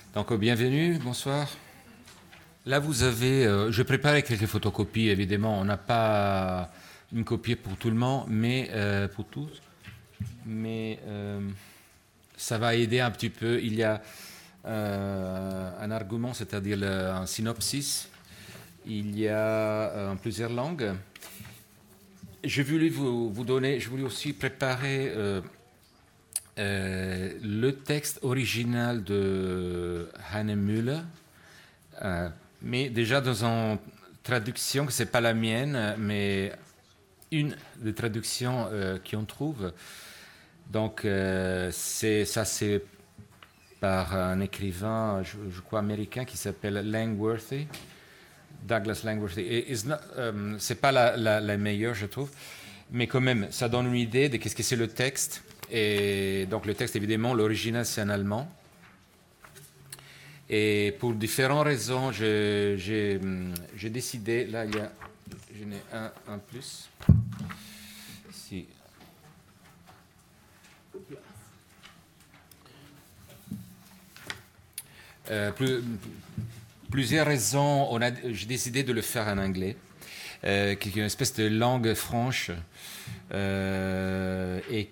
Donc, bienvenue, bonsoir. Là, vous avez... je préparais quelques photocopies, évidemment. On n'a pas une copie pour tout le monde, mais pour tous. Mais ça va aider un petit peu. Il y a un argument, c'est-à-dire un synopsis. Il y a en plusieurs langues. Je voulais vous donner... Je voulais aussi préparer... le texte original de Heine Müller, mais déjà dans une traduction que ce n'est pas la mienne, mais une des traductions qu'on trouve. Donc, c'est par un écrivain, je crois, américain qui s'appelle Langworthy, Douglas Langworthy. Et ce n'est pas la meilleure, je trouve, mais quand même, ça donne une idée de qu'est-ce que c'est le texte. Et donc le texte, évidemment, l'original, c'est en allemand. Et pour différentes raisons, j'ai décidé, là, j'en ai un plus. Ici. Plusieurs raisons, j'ai décidé de le faire en anglais, qui est une espèce de langue franche. Et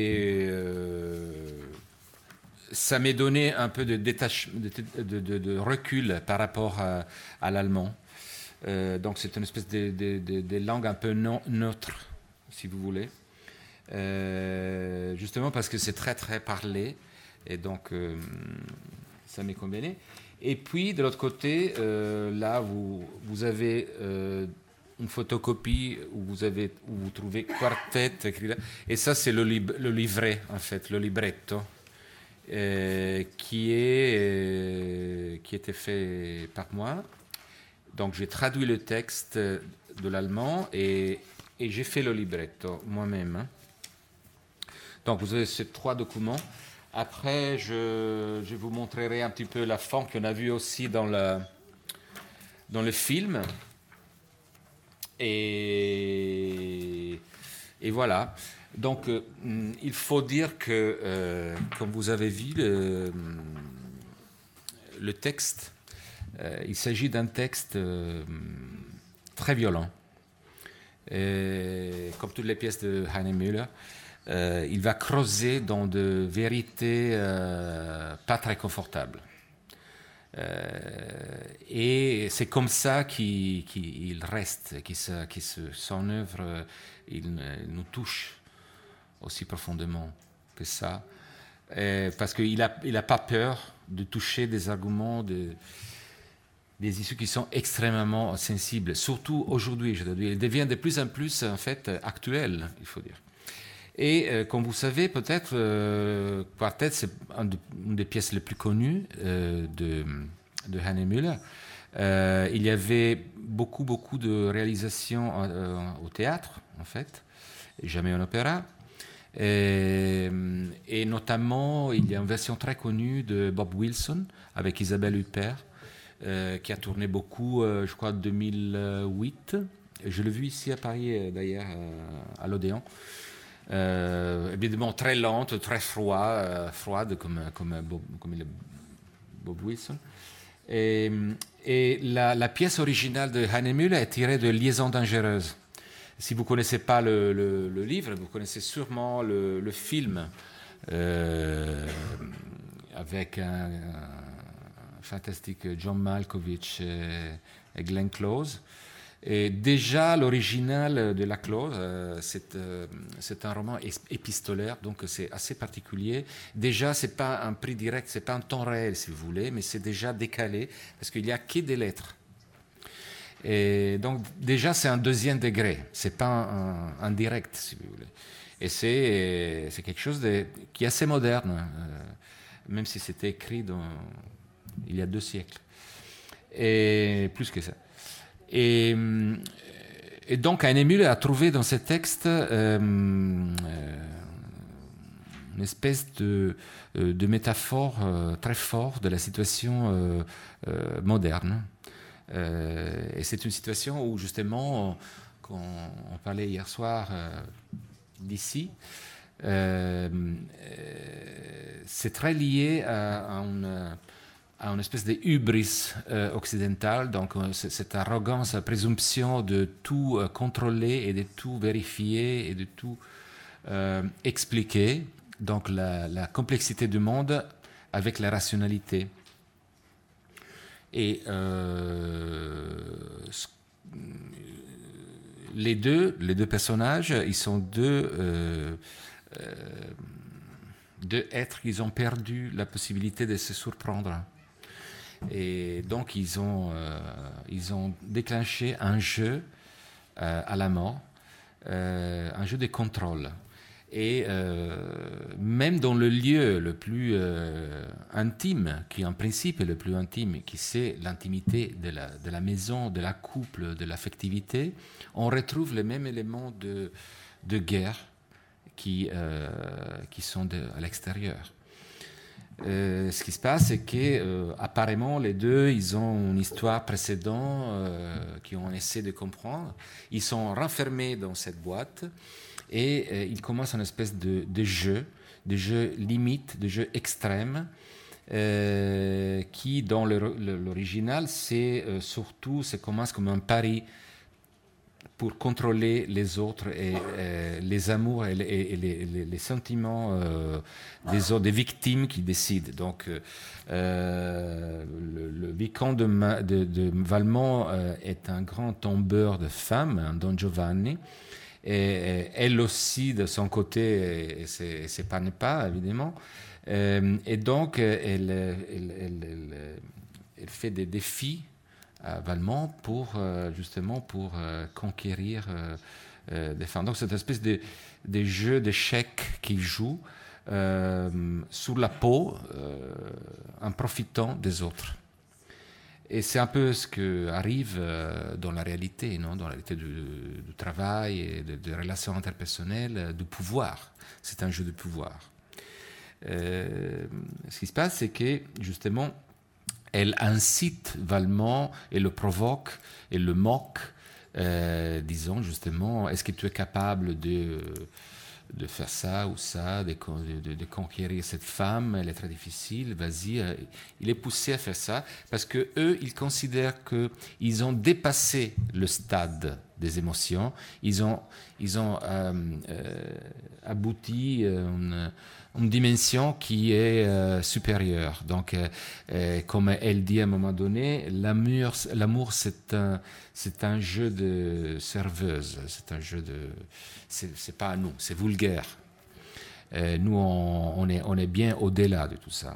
ça m'est donné un peu de recul par rapport à l'allemand. Donc c'est une espèce de langue un peu neutre, si vous voulez. Justement parce que c'est très très parlé, et donc ça m'est convenu. Et puis de l'autre côté, là vous avez... une photocopie où vous trouvez quartet écrit là. Et ça, c'est le livret, en fait, le libretto, qui était fait par moi. Donc, j'ai traduit le texte de l'allemand et j'ai fait le libretto moi-même. Hein. Donc, vous avez ces trois documents. Après, je vous montrerai un petit peu la forme qu'on a vue aussi dans le film. Et voilà. Donc, il faut dire que, comme vous avez vu, le texte, il s'agit d'un texte très violent. Et, comme toutes les pièces de Heine Müller, il va creuser dans de vérités pas très confortables. Et c'est comme ça qu'il reste, son œuvre, il nous touche aussi profondément que ça, parce qu'il n'a pas peur de toucher des arguments, des issues qui sont extrêmement sensibles, surtout aujourd'hui. Il devient de plus en plus en fait actuel, il faut dire. Et comme vous savez, peut-être, Quartet, c'est une des pièces les plus connues de Heine Müller. Il y avait beaucoup de réalisations au théâtre, en fait, et jamais en opéra. Et notamment, il y a une version très connue de Bob Wilson avec Isabelle Huppert, qui a tourné beaucoup, je crois, en 2008. Je l'ai vu ici à Paris, d'ailleurs, à l'Odéon. Évidemment très lente, très froide comme Bob Wilson. Et la pièce originale de Heine Müller est tirée de Liaison dangereuse. Si vous ne connaissez pas le livre, vous connaissez sûrement le film avec un fantastique John Malkovich et Glenn Close. Et déjà, l'original de La Close, c'est un roman épistolaire, donc c'est assez particulier. Déjà, ce n'est pas un prix direct, ce n'est pas un temps réel, si vous voulez, mais c'est déjà décalé, parce qu'il n'y a que des lettres. Et donc, déjà, c'est un deuxième degré, ce n'est pas un direct, si vous voulez. Et c'est quelque chose qui est assez moderne, même si c'était écrit il y a 2 siècles. Et plus que ça. Et donc, Heine Müller a trouvé dans ce texte une espèce de métaphore très forte de la situation moderne. Et c'est une situation où, justement, quand on parlait hier soir d'ici, c'est très lié à une espèce de hubris occidentale, donc cette arrogance, la présomption de tout contrôler et de tout vérifier et de tout expliquer, donc la complexité du monde avec la rationalité. Et les deux personnages, ils sont deux êtres qui ont perdu la possibilité de se surprendre. Et donc, ils ont déclenché un jeu à la mort, un jeu de contrôle. Et même dans le lieu le plus intime, qui en principe est le plus intime, qui c'est l'intimité de la maison, de la couple, de l'affectivité, on retrouve les mêmes éléments de guerre qui sont à l'extérieur. Ce qui se passe, c'est qu'apparemment, les deux, ils ont une histoire précédente qu'ils ont essayé de comprendre. Ils sont renfermés dans cette boîte et ils commencent une espèce de jeu limite, de jeu extrême, qui, dans l'original, surtout, ça commence comme un pari pour contrôler les autres et les amours et les sentiments des victimes qui décident. Donc, le vicomte de Valmont est un grand tombeur de femmes, un Don Giovanni, et elle aussi, de son côté, ne s'épargne pas, évidemment. Et donc, elle fait des défis à Valmont justement pour conquérir des femmes. Donc c'est une espèce de jeu d'échecs qu'il joue sur la peau en profitant des autres. Et c'est un peu ce qui arrive dans la réalité, non? Dans la réalité du travail, et des relations interpersonnelles, du pouvoir. C'est un jeu de pouvoir. Ce qui se passe, c'est que justement, elle incite Valmont et le provoque et le moque, disons justement, est-ce que tu es capable de faire ça ou ça, de conquérir cette femme, elle est très difficile, vas-y. Il est poussé à faire ça parce que eux, ils considèrent qu'ils ont dépassé le stade des émotions, ils ont abouti une dimension qui est supérieure. Donc, comme elle dit à un moment donné, l'amour c'est un jeu de serveuse, c'est un jeu c'est pas à nous, c'est vulgaire. Nous, on est bien au-delà de tout ça.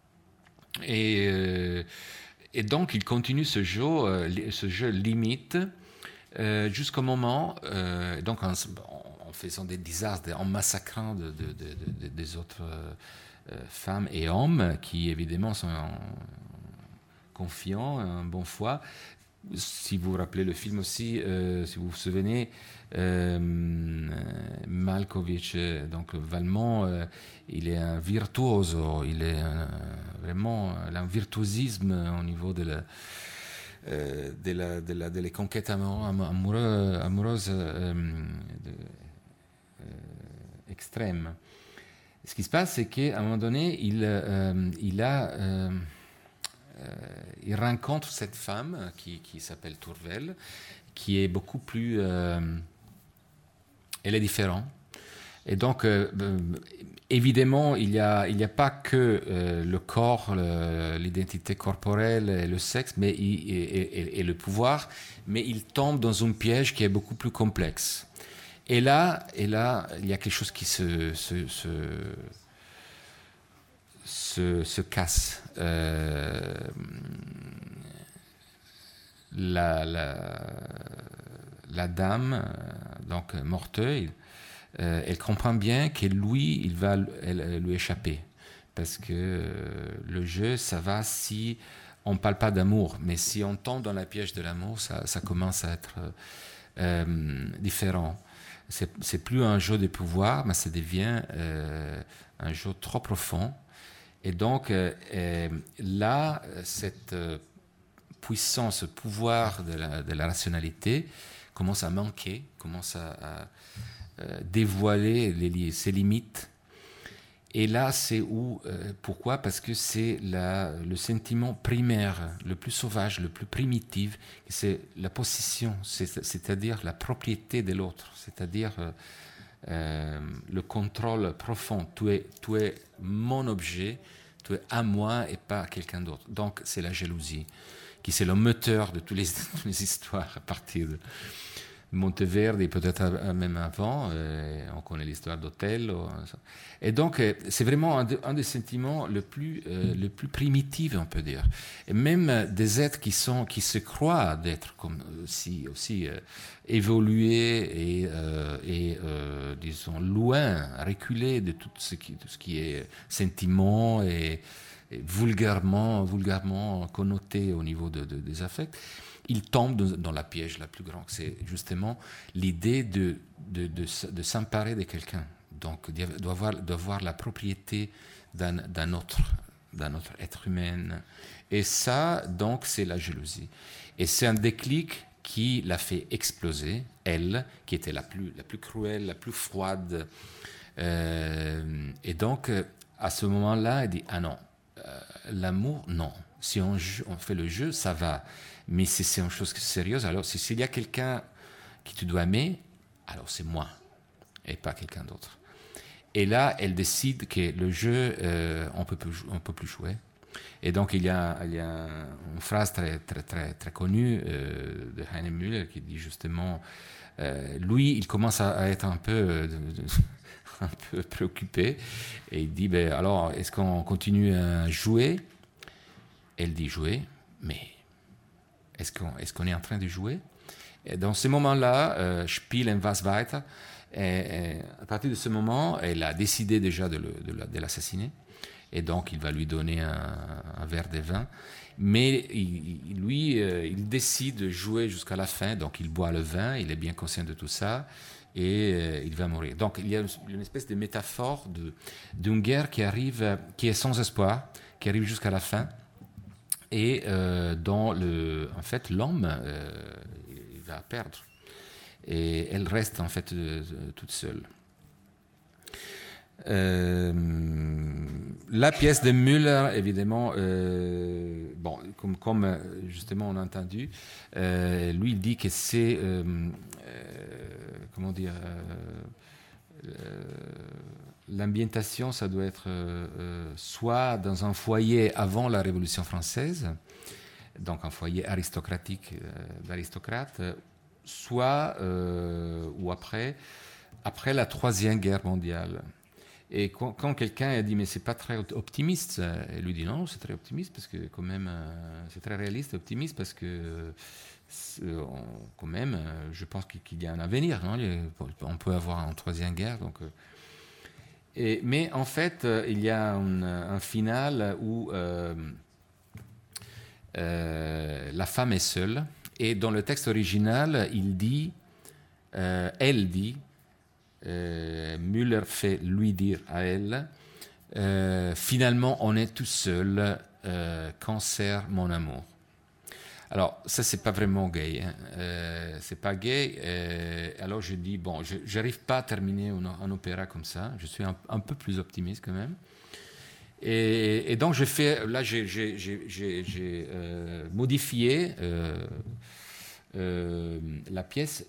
Et donc, il continue ce jeu limite jusqu'au moment, donc en faisant des désastres, en massacrant des autres femmes et hommes qui évidemment sont confiants, en bonne foi. Si vous vous rappelez le film aussi, si vous vous souvenez, Malkovich, donc Valmont, il est un virtuoso, il est vraiment un virtuosisme au niveau de les conquêtes amoureuses extrêmes. Ce qui se passe, c'est qu'à un moment donné, il rencontre cette femme qui s'appelle Tourvel, qui est beaucoup plus... elle est différente. Et donc, évidemment, il n'y a pas que le corps, l'identité corporelle et le sexe et le pouvoir, mais il tombe dans un piège qui est beaucoup plus complexe. Et là, il y a quelque chose qui se casse. La dame, donc Morteuil, elle comprend bien que lui, il va lui échapper. Parce que le jeu, ça va si on ne parle pas d'amour. Mais si on tombe dans la piège de l'amour, ça commence à être différent. C'est plus un jeu de pouvoir, mais ça devient un jeu trop profond. Et donc, là, cette puissance, ce pouvoir de la rationalité commence à manquer, commence à dévoiler ses limites. Et là, c'est où pourquoi? Parce que c'est le sentiment primaire, le plus sauvage, le plus primitif, c'est la possession, c'est-à-dire la propriété de l'autre, c'est-à-dire le contrôle profond. Tu es mon objet, tu es à moi et pas à quelqu'un d'autre. Donc, c'est la jalousie, qui c'est le moteur de toutes les histoires à partir de Monteverde et peut-être même avant. On connaît l'histoire d'Othello. Et donc, c'est vraiment un des sentiments le plus primitif, on peut dire. Et même des êtres qui se croient d'être comme aussi évolués et disons, loin, reculés de tout ce qui est sentiment et vulgairement connoté au niveau des affects. Il tombe dans la piège la plus grande. C'est justement l'idée de s'emparer de quelqu'un. Donc, d'avoir la propriété d'un autre être humain. Et ça, donc, c'est la jalousie. Et c'est un déclic qui l'a fait exploser, elle, qui était la plus cruelle, la plus froide. Et donc, à ce moment-là, elle dit, ah non, l'amour, non. Si on fait le jeu, ça va. Mais si c'est une chose sérieuse, alors s'il y a quelqu'un qui tu dois aimer, alors c'est moi et pas quelqu'un d'autre. Et là, elle décide que le jeu, on peut plus jouer. Et donc, il y a une phrase très, très, très, très connue de Heine Müller qui dit justement, lui, il commence à être un peu préoccupé et il dit, alors, est-ce qu'on continue à jouer? Elle dit jouer, mais est-ce qu'on est en train de jouer? Et dans ce moment-là, Spielen was weiter. Et à partir de ce moment, elle a décidé déjà de l'assassiner. Et donc, il va lui donner un verre de vin. Mais il décide de jouer jusqu'à la fin. Donc, il boit le vin, il est bien conscient de tout ça. Et il va mourir. Donc, il y a une espèce de métaphore d'une guerre qui est sans espoir, qui arrive jusqu'à la fin. Et dont en fait l'homme il va perdre et elle reste en fait toute seule. La pièce de Müller, évidemment, comme justement on a entendu, lui il dit que c'est comment dire l'ambientation, ça doit être soit dans un foyer avant la Révolution française, donc un foyer aristocratique d'aristocrates, soit ou après la Troisième Guerre mondiale. Et quand quelqu'un a dit mais c'est pas très optimiste, elle lui dit non, c'est très optimiste parce que quand même c'est très réaliste, optimiste parce que quand même je pense qu'il y a un avenir, non? On peut avoir une Troisième Guerre, donc. Mais en fait, il y a un final où la femme est seule. Et dans le texte original, elle dit, Müller fait lui dire à elle, finalement, on est tout seul, cancer, mon amour. Alors, ça, c'est pas vraiment gay. Hein. C'est pas gay. Alors, je dis, bon, j'arrive pas à terminer un opéra comme ça. Je suis un peu plus optimiste quand même. Et donc, j'ai modifié la pièce.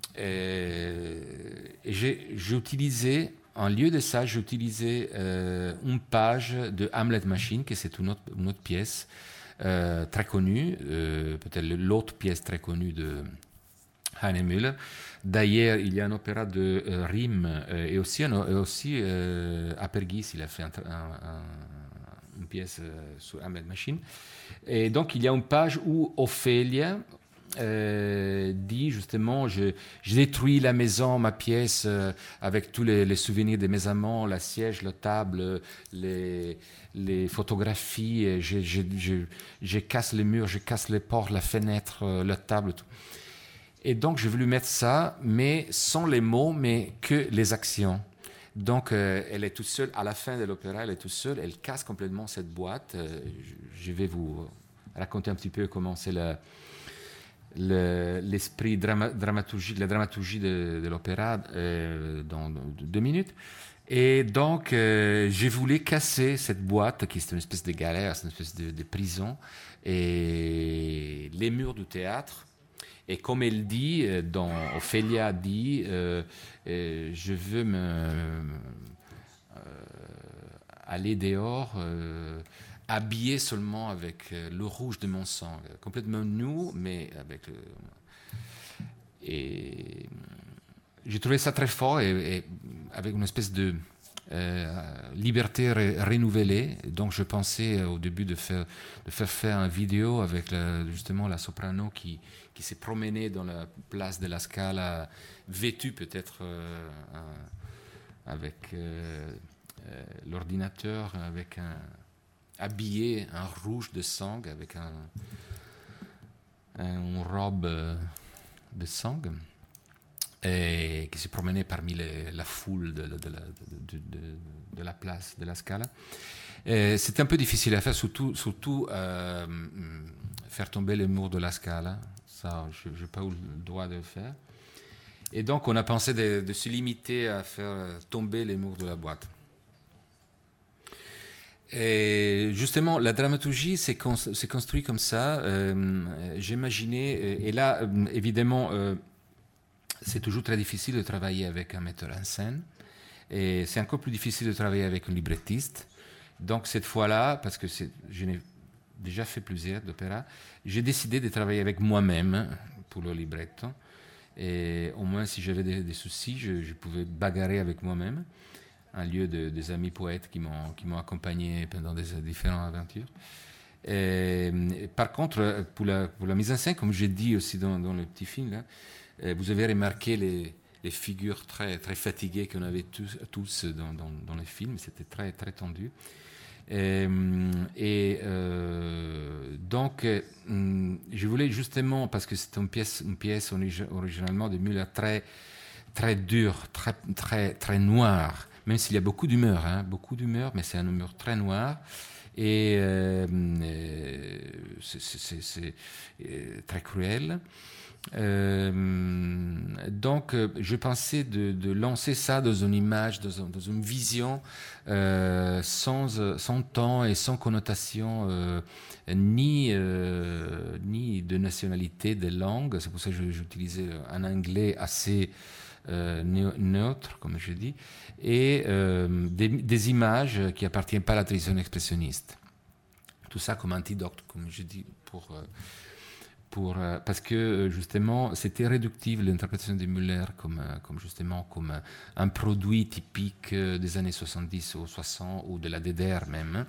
J'ai utilisé, en lieu de ça, j'ai utilisé une page de Hamlet Machine, que c'est une autre pièce. Très connue, peut-être l'autre pièce très connue de Heine Müller. D'ailleurs, il y a un opéra de Riem et aussi Apergis, il a fait une pièce sur Hamlet Machine. Et donc, il y a une page où Ophélia dit justement je détruis la maison, ma pièce avec tous les souvenirs de mes amants, la siège, la table, les photographies, je casse les murs, je casse les portes, la fenêtre, la table, tout. Et donc j'ai voulu mettre ça, mais sans les mots, mais que les actions. Donc elle est toute seule, à la fin de l'opéra, elle est toute seule, elle casse complètement cette boîte. Je vais vous raconter un petit peu comment c'est l'esprit dramaturgique, la dramaturgie de l'opéra dans 2 minutes. Et donc, j'ai voulu casser cette boîte qui est une espèce de galère, c'est une espèce de prison, et les murs du théâtre. Et comme elle dit, Ophélia dit, je veux aller dehors, habillé seulement avec le rouge de mon sang, complètement nu, mais avec et j'ai trouvé ça très fort et avec une espèce de liberté renouvelée. Donc je pensais au début de faire une vidéo avec justement la soprano qui s'est promenée dans la place de la Scala, vêtue peut-être avec l'ordinateur, avec habillée en rouge de sang, avec une robe de sang, et qui se promenait parmi la foule de la place de la Scala. C'était un peu difficile à faire, surtout faire tomber les murs de la Scala. Ça, je n'ai pas eu le droit de le faire. Et donc, on a pensé de se limiter à faire tomber les murs de la boîte. Et justement, la dramaturgie s'est construite comme ça. J'imaginais, et là, évidemment, c'est toujours très difficile de travailler avec un metteur en scène. Et c'est encore plus difficile de travailler avec un librettiste. Donc, cette fois-là, parce que je n'ai déjà fait plusieurs d'opéras, j'ai décidé de travailler avec moi-même pour le libretto. Et au moins, si j'avais des soucis, je pouvais bagarrer avec moi-même, en lieu des amis poètes qui m'ont accompagné pendant des différentes aventures. Par contre, pour la mise en scène, comme j'ai dit aussi dans le petit film, là, vous avez remarqué les figures très, très fatiguées qu'on avait tous dans le film. C'était très, très tendu. Donc, je voulais justement, parce que c'est une pièce originalement de Müller très, très dure, très, très, très noire, même s'il y a beaucoup d'humeur, mais c'est un humour très noir. Et c'est très cruel. Donc, je pensais de lancer ça dans une image, dans une vision, sans temps et sans connotation, ni de nationalité, de langue. C'est pour ça que j'utilisais un anglais assez neutre, comme je dis, et des images qui appartiennent pas à la tradition expressionniste. Tout ça comme antidote, comme je dis, parce que justement c'était réductif l'interprétation de Müller comme un produit typique des années 70 ou 60 ou de la DDR même.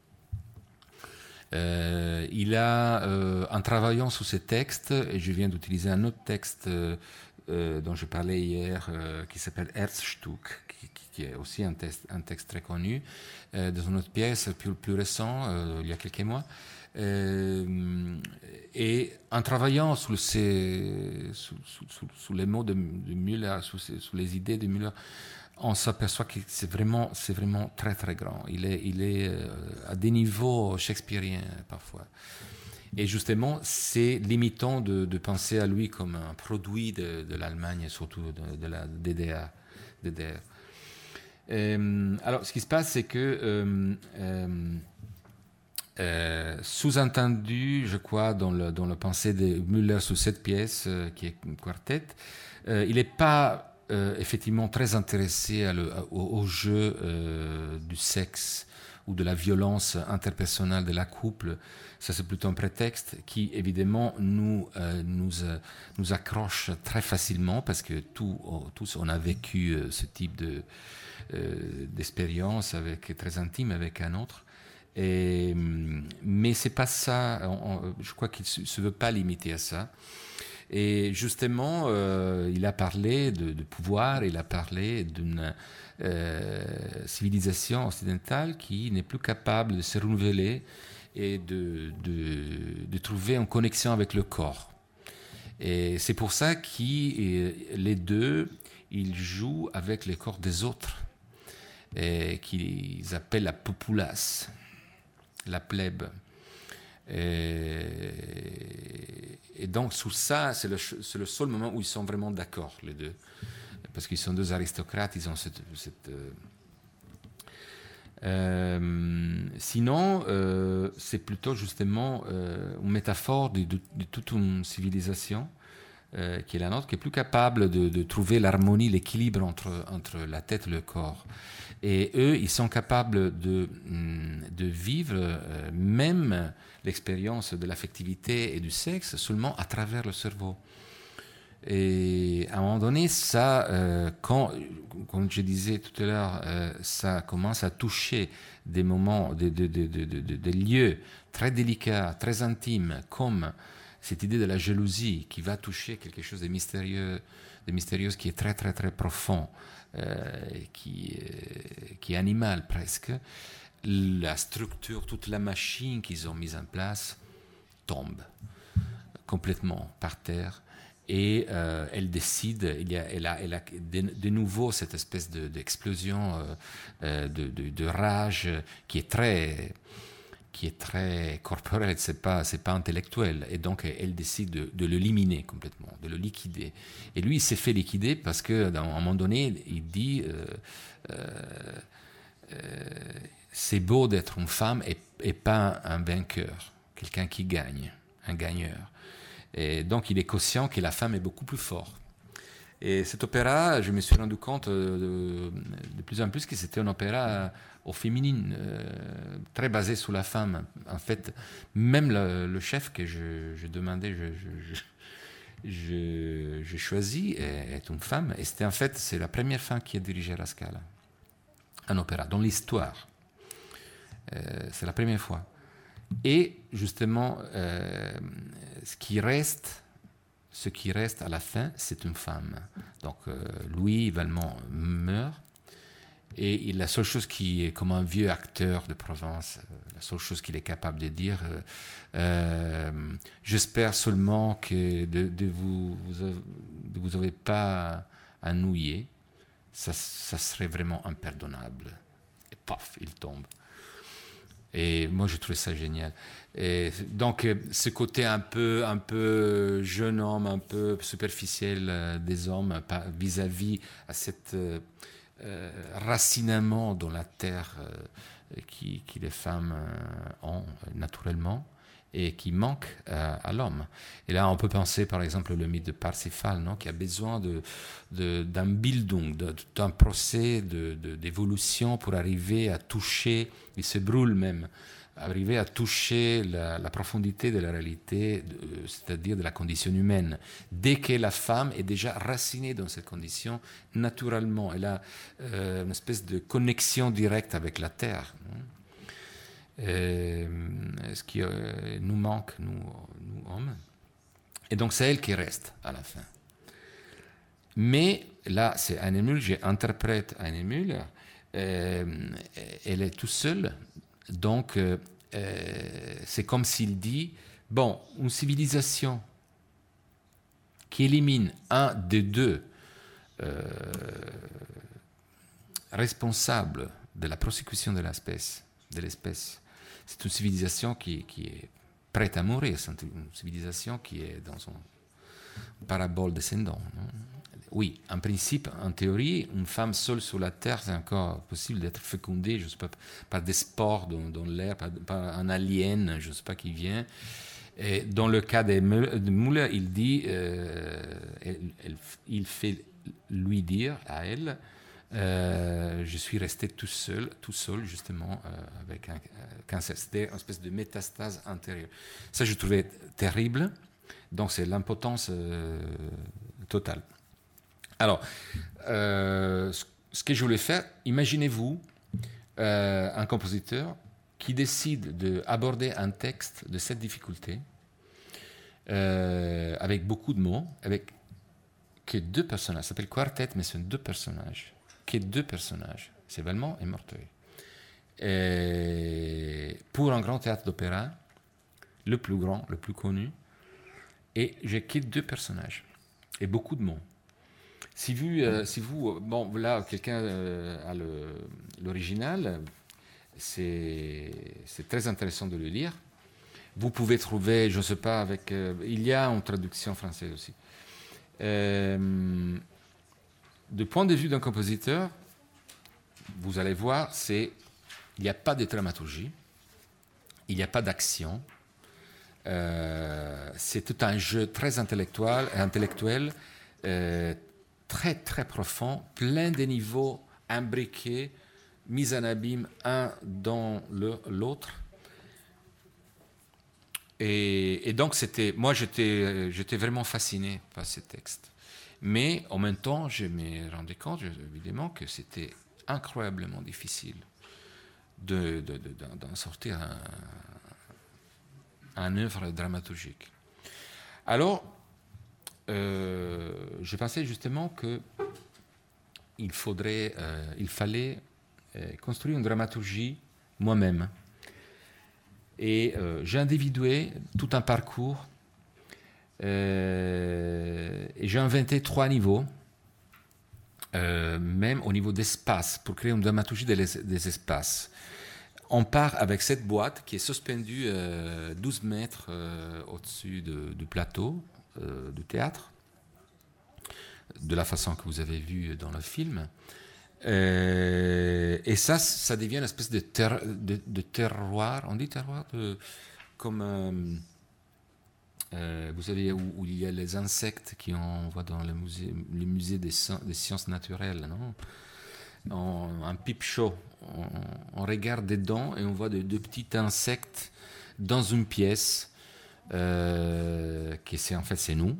Il a, en travaillant sur ces textes, et je viens d'utiliser un autre texte dont je parlais hier, qui s'appelle Herzstück, qui est aussi un texte très connu, dans une autre pièce plus récente, il y a quelques mois. Et en travaillant sur les mots de Müller, sur les idées de Müller, on s'aperçoit que c'est vraiment très très grand. Il est à des niveaux shakespeariens parfois. Et justement, c'est limitant de penser à lui comme un produit de l'Allemagne, surtout de la DDR. Alors, ce qui se passe, c'est que sous-entendu, je crois, dans la pensée de Müller sur cette pièce, qui est un quartet, il n'est pas effectivement très intéressé au jeu du sexe ou de la violence interpersonnelle de la couple. Ça, c'est plutôt un prétexte qui, évidemment, nous accroche très facilement parce que tous on a vécu ce type d'expérience très intime avec un autre. Mais c'est pas ça. Je crois qu'il se veut pas limiter à ça. Et justement, il a parlé de pouvoir, il a parlé d'une civilisation occidentale qui n'est plus capable de se renouveler et de trouver une connexion avec le corps. Et c'est pour ça que les deux, ils jouent avec les corps des autres, et qu'ils appellent la populace, la plèbe. Et donc, sur ça, c'est le seul moment où ils sont vraiment d'accord, les deux. Parce qu'ils sont deux aristocrates, ils ont cette Sinon, c'est plutôt justement une métaphore de toute une civilisation qui est la nôtre, qui est plus capable de trouver l'harmonie, l'équilibre entre la tête et le corps. Et eux, ils sont capables de vivre même l'expérience de l'affectivité et du sexe seulement à travers le cerveau. Et à un moment donné, ça, comme je disais tout à l'heure, ça commence à toucher des moments, des lieux très délicats, très intimes, comme cette idée de la jalousie qui va toucher quelque chose de mystérieux qui est très, très, très profond, qui est animal presque. La structure, toute la machine qu'ils ont mise en place tombe complètement par terre. Et elle décide, elle a de nouveau cette espèce d'explosion de rage qui est très corporelle, c'est pas intellectuel. Et donc elle décide de l'éliminer complètement, de le liquider. Et lui, il s'est fait liquider parce qu'à un moment donné, il dit c'est beau d'être une femme et pas un vainqueur, quelqu'un qui gagne, un gagneur. Et donc, il est conscient que la femme est beaucoup plus forte. Et cet opéra, je me suis rendu compte de plus en plus que c'était un opéra au féminin, très basé sur la femme. En fait, même le chef que je demandais, je choisis est une femme. Et c'était en fait, c'est la première femme qui a dirigé la Scala, un opéra, dans l'histoire. C'est la première fois. Et justement, ce qui reste à la fin, c'est une femme. Donc, Louis Valmont meurt. Et la seule chose qui est comme un vieux acteur de Provence, la seule chose qu'il est capable de dire, j'espère seulement que de vous avez pas ennuyé, ça serait vraiment impardonnable. Et paf, il tombe. Et moi, j'ai trouvé ça génial. Et donc, ce côté un peu jeune homme, un peu superficiel des hommes vis-à-vis à cet racinement dans la terre qui les femmes ont naturellement et qui manque à l'homme. Et là, on peut penser, par exemple, le mythe de Parsifal, non, qui a besoin d'un Bildung, d'un procès d'évolution pour arriver à toucher, il se brûle même, arriver à toucher la profondité de la réalité, c'est-à-dire de la condition humaine. Dès que la femme est déjà racinée dans cette condition, naturellement, elle a une espèce de connexion directe avec la terre. Ce qui nous manque, nous hommes. Et donc c'est elle qui reste à la fin. Mais là, c'est Heiner Müller, j'interprète Heiner Müller, elle est toute seule, donc c'est comme s'il dit, bon, une civilisation qui élimine un des deux responsables de la prosécution de l'espèce, c'est une civilisation qui est prête à mourir, c'est une civilisation qui est dans son parabole descendant. Non? Oui, en principe, en théorie, une femme seule sur la Terre, c'est encore possible d'être fécondée, je sais pas, par des spores dans l'air, par un alien, je ne sais pas qui vient. Et dans le cas de Müller, il dit, il fait lui dire à elle, je suis resté tout seul justement, avec un cancer. C'était une espèce de métastase intérieure. Ça, je trouvais terrible. Donc, c'est l'impotence totale. Alors, ce que je voulais faire, imaginez-vous un compositeur qui décide d'aborder un texte de cette difficulté avec beaucoup de mots, avec que deux personnages. Ça s'appelle quartet, mais ce sont deux personnages. Que deux personnages, c'est Valmont et Morteuil. Et pour un grand théâtre d'opéra, le plus grand, le plus connu, et j'ai que deux personnages et beaucoup de mots. Si vous bon, là, quelqu'un a l'original, c'est très intéressant de le lire. Vous pouvez trouver, je ne sais pas, il y a une traduction française aussi. Du point de vue d'un compositeur, vous allez voir, c'est il n'y a pas de dramaturgie, il n'y a pas d'action. C'est tout un jeu très intellectuel, très très profond, plein de niveaux imbriqués, mis en abîme un dans l'autre. Et donc j'étais vraiment fasciné par ces textes. Mais en même temps, je me rendais compte évidemment que c'était incroyablement difficile d'en sortir un œuvre dramaturgique. Alors, je pensais justement qu'il fallait construire une dramaturgie moi-même. Et j'ai individué tout un parcours et j'ai inventé 3 niveaux, même au niveau d'espace, pour créer une dramaturgie des espaces. On part avec cette boîte qui est suspendue 12 mètres au-dessus du plateau du théâtre, de la façon que vous avez vu dans le film. Et ça devient une espèce de terroir, on dit terroir, comme vous savez où il y a les insectes qu'on voit dans les musées des sciences naturelles, non? Un pipe show, on regarde dedans et on voit de petits insectes dans une pièce qui c'est nous.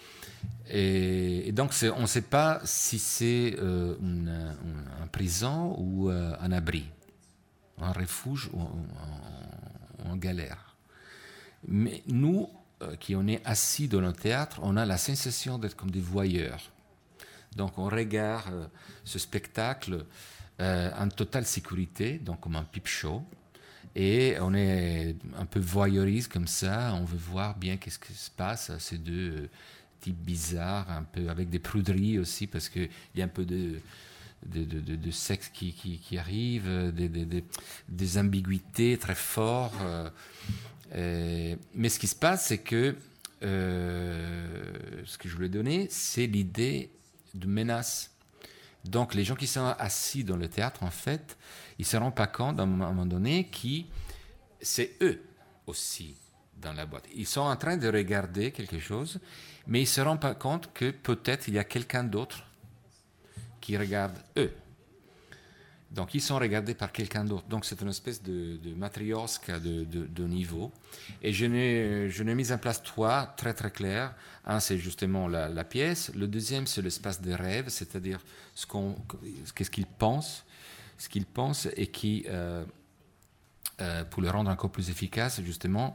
Et donc, on ne sait pas si c'est une prison ou un abri, un refuge ou en galère. Mais nous, qui on est assis dans le théâtre, on a la sensation d'être comme des voyeurs. Donc, on regarde ce spectacle en totale sécurité, donc comme un peep show. Et on est un peu voyeuriste comme ça, on veut voir bien qu'est-ce qui se passe à ces deux types bizarres, un peu avec des pruderies aussi, parce qu'il y a un peu de sexe qui arrive, des ambiguïtés très fortes. Mais ce qui se passe, c'est que ce que je voulais donner, c'est l'idée de menace. Donc les gens qui sont assis dans le théâtre, en fait, ils ne se rendent pas compte à un moment donné que c'est eux aussi dans la boîte. Ils sont en train de regarder quelque chose, mais ils ne se rendent pas compte que peut-être il y a quelqu'un d'autre qui regarde eux. Donc ils sont regardés par quelqu'un d'autre. Donc c'est une espèce de matrioshka de niveau. Et je n'ai mis en place 3 très très clairs. Un, c'est justement la pièce. Le deuxième, c'est l'espace des rêves, c'est-à-dire qu'est-ce qu'ils pensent, et qui, pour le rendre encore plus efficace, justement,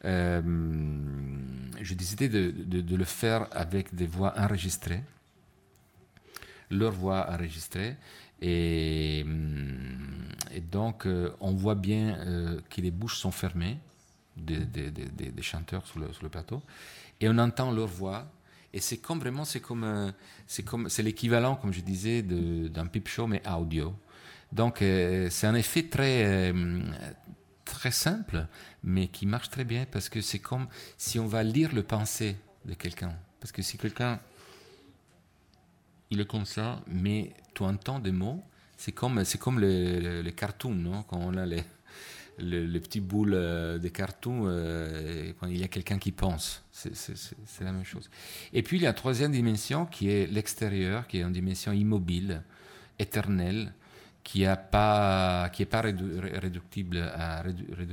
j'ai décidé de le faire avec des voix enregistrées, leurs voix enregistrées. Et donc, on voit bien que les bouches sont fermées des chanteurs sur le plateau, et on entend leur voix. Et c'est l'équivalent, comme je disais, d'un peep show mais audio. Donc, c'est un effet très très simple, mais qui marche très bien, parce que c'est comme si on va lire le pensée de quelqu'un. Parce que si quelqu'un il est comme ça, mais tu entends des mots, c'est comme les cartoons, non? Quand on a les petits boules de cartoons, quand il y a quelqu'un qui pense, c'est la même chose. Et puis il y a une troisième dimension qui est l'extérieur, qui est une dimension immobile, éternelle, qui n'est pas réductible à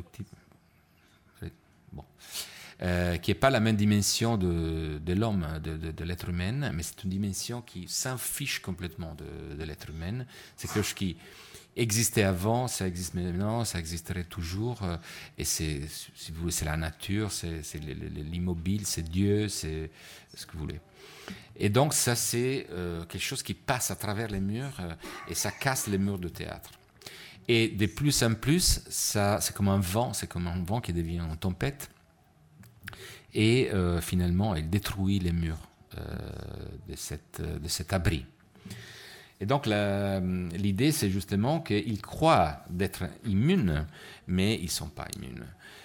qui n'est pas la même dimension de l'homme, de l'être humain, mais c'est une dimension qui s'en fiche complètement de l'être humain. C'est quelque chose qui existait avant, ça existe maintenant, ça existerait toujours. Et si vous voulez, c'est la nature, c'est l'immobile, c'est Dieu, c'est ce que vous voulez. Et donc ça, c'est quelque chose qui passe à travers les murs et ça casse les murs de théâtre. Et de plus en plus, c'est comme un vent qui devient une tempête. Et finalement, elle détruit les murs de cet abri. Et donc, l'idée, c'est justement qu'ils croient d'être immunes, mais ils ne sont pas immunes.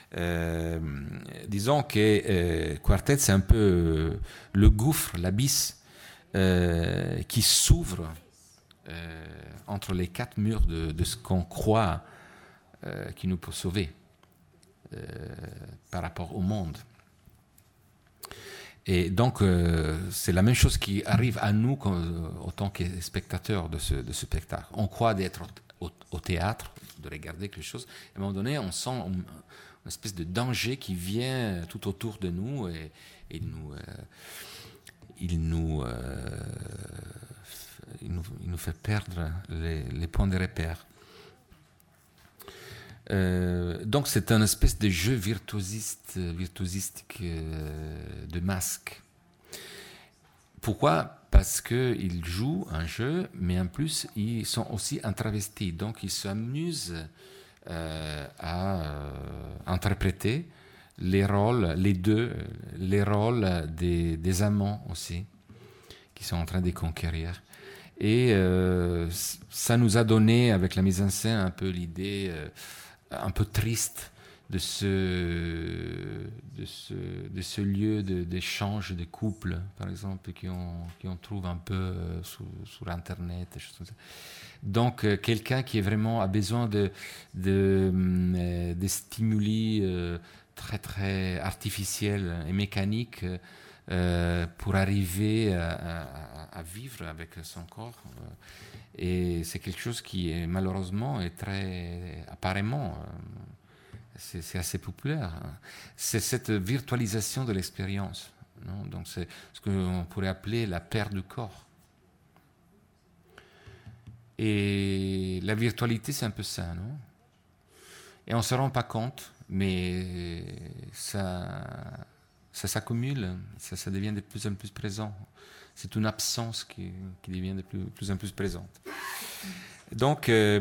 Disons que Quartet, c'est un peu le gouffre, l'abysse qui s'ouvre entre les 4 murs de ce qu'on croit qui nous peut sauver par rapport au monde. Et donc, c'est la même chose qui arrive à nous en tant que spectateurs de ce spectacle. On croit d'être au théâtre, de regarder quelque chose, et à un moment donné, on sent une espèce de danger qui vient tout autour de nous et il nous fait perdre les points de repère. Donc c'est un espèce de jeu virtuosistique de masques. Pourquoi ? Parce qu'ils jouent un jeu, mais en plus ils sont aussi un travesti. Donc ils s'amusent à interpréter les rôles, les rôles des amants aussi, qui sont en train de conquérir. Et ça nous a donné, avec la mise en scène, un peu l'idée un peu triste de ce lieu d'échange de couples, par exemple, qu'on trouve un peu sur Internet, des choses comme ça. Donc, quelqu'un qui a besoin de stimuli très, très artificiels et mécaniques pour arriver à vivre avec son corps. Et c'est quelque chose qui est malheureusement apparemment, c'est assez populaire. C'est cette virtualisation de l'expérience. Non ? Donc c'est ce qu'on pourrait appeler la perte du corps. Et la virtualité, c'est un peu ça, non ? Et on ne se rend pas compte, mais ça s'accumule, ça devient de plus en plus présent. C'est une absence qui devient de plus en plus présente. Donc, à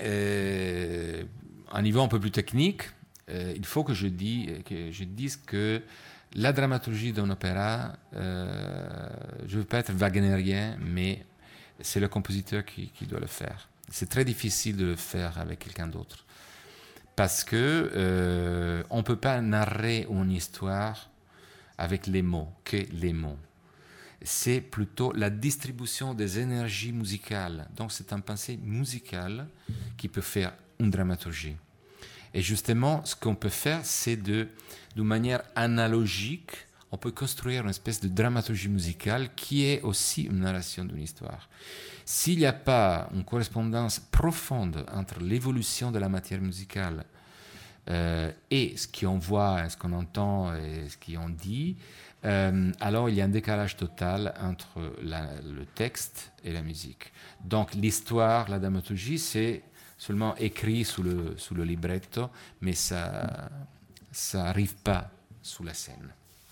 un niveau un peu plus technique, il faut que je dise que la dramaturgie d'un opéra, je ne veux pas être wagnérien, mais c'est le compositeur qui doit le faire. C'est très difficile de le faire avec quelqu'un d'autre. Parce que on ne peut pas narrer une histoire avec les mots, que les mots. C'est plutôt la distribution des énergies musicales. Donc c'est un pensée musical qui peut faire une dramaturgie. Et justement, ce qu'on peut faire, c'est d'une manière analogique, on peut construire une espèce de dramaturgie musicale qui est aussi une narration d'une histoire. S'il n'y a pas une correspondance profonde entre l'évolution de la matière musicale et ce qu'on voit, ce qu'on entend et ce qu'on dit, alors il y a un décalage total entre le texte et la musique. Donc l'histoire, la dramaturgie, c'est seulement écrit sous le libretto, mais ça n'arrive pas sous la scène.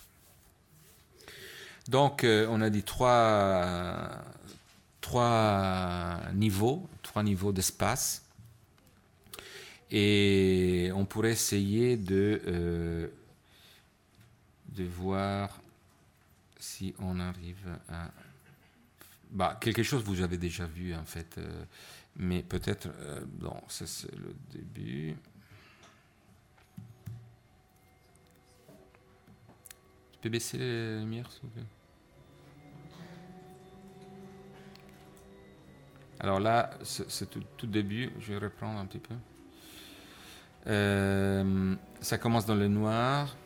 Donc on a dit trois niveaux d'espace. Et on pourrait essayer de voir si on arrive à... quelque chose que vous avez déjà vu en fait, mais peut-être... non, ça c'est le début. Tu peux baisser les lumières s'il vous plaît? Alors là, c'est tout début, je vais reprendre un petit peu. Ça commence dans le noir.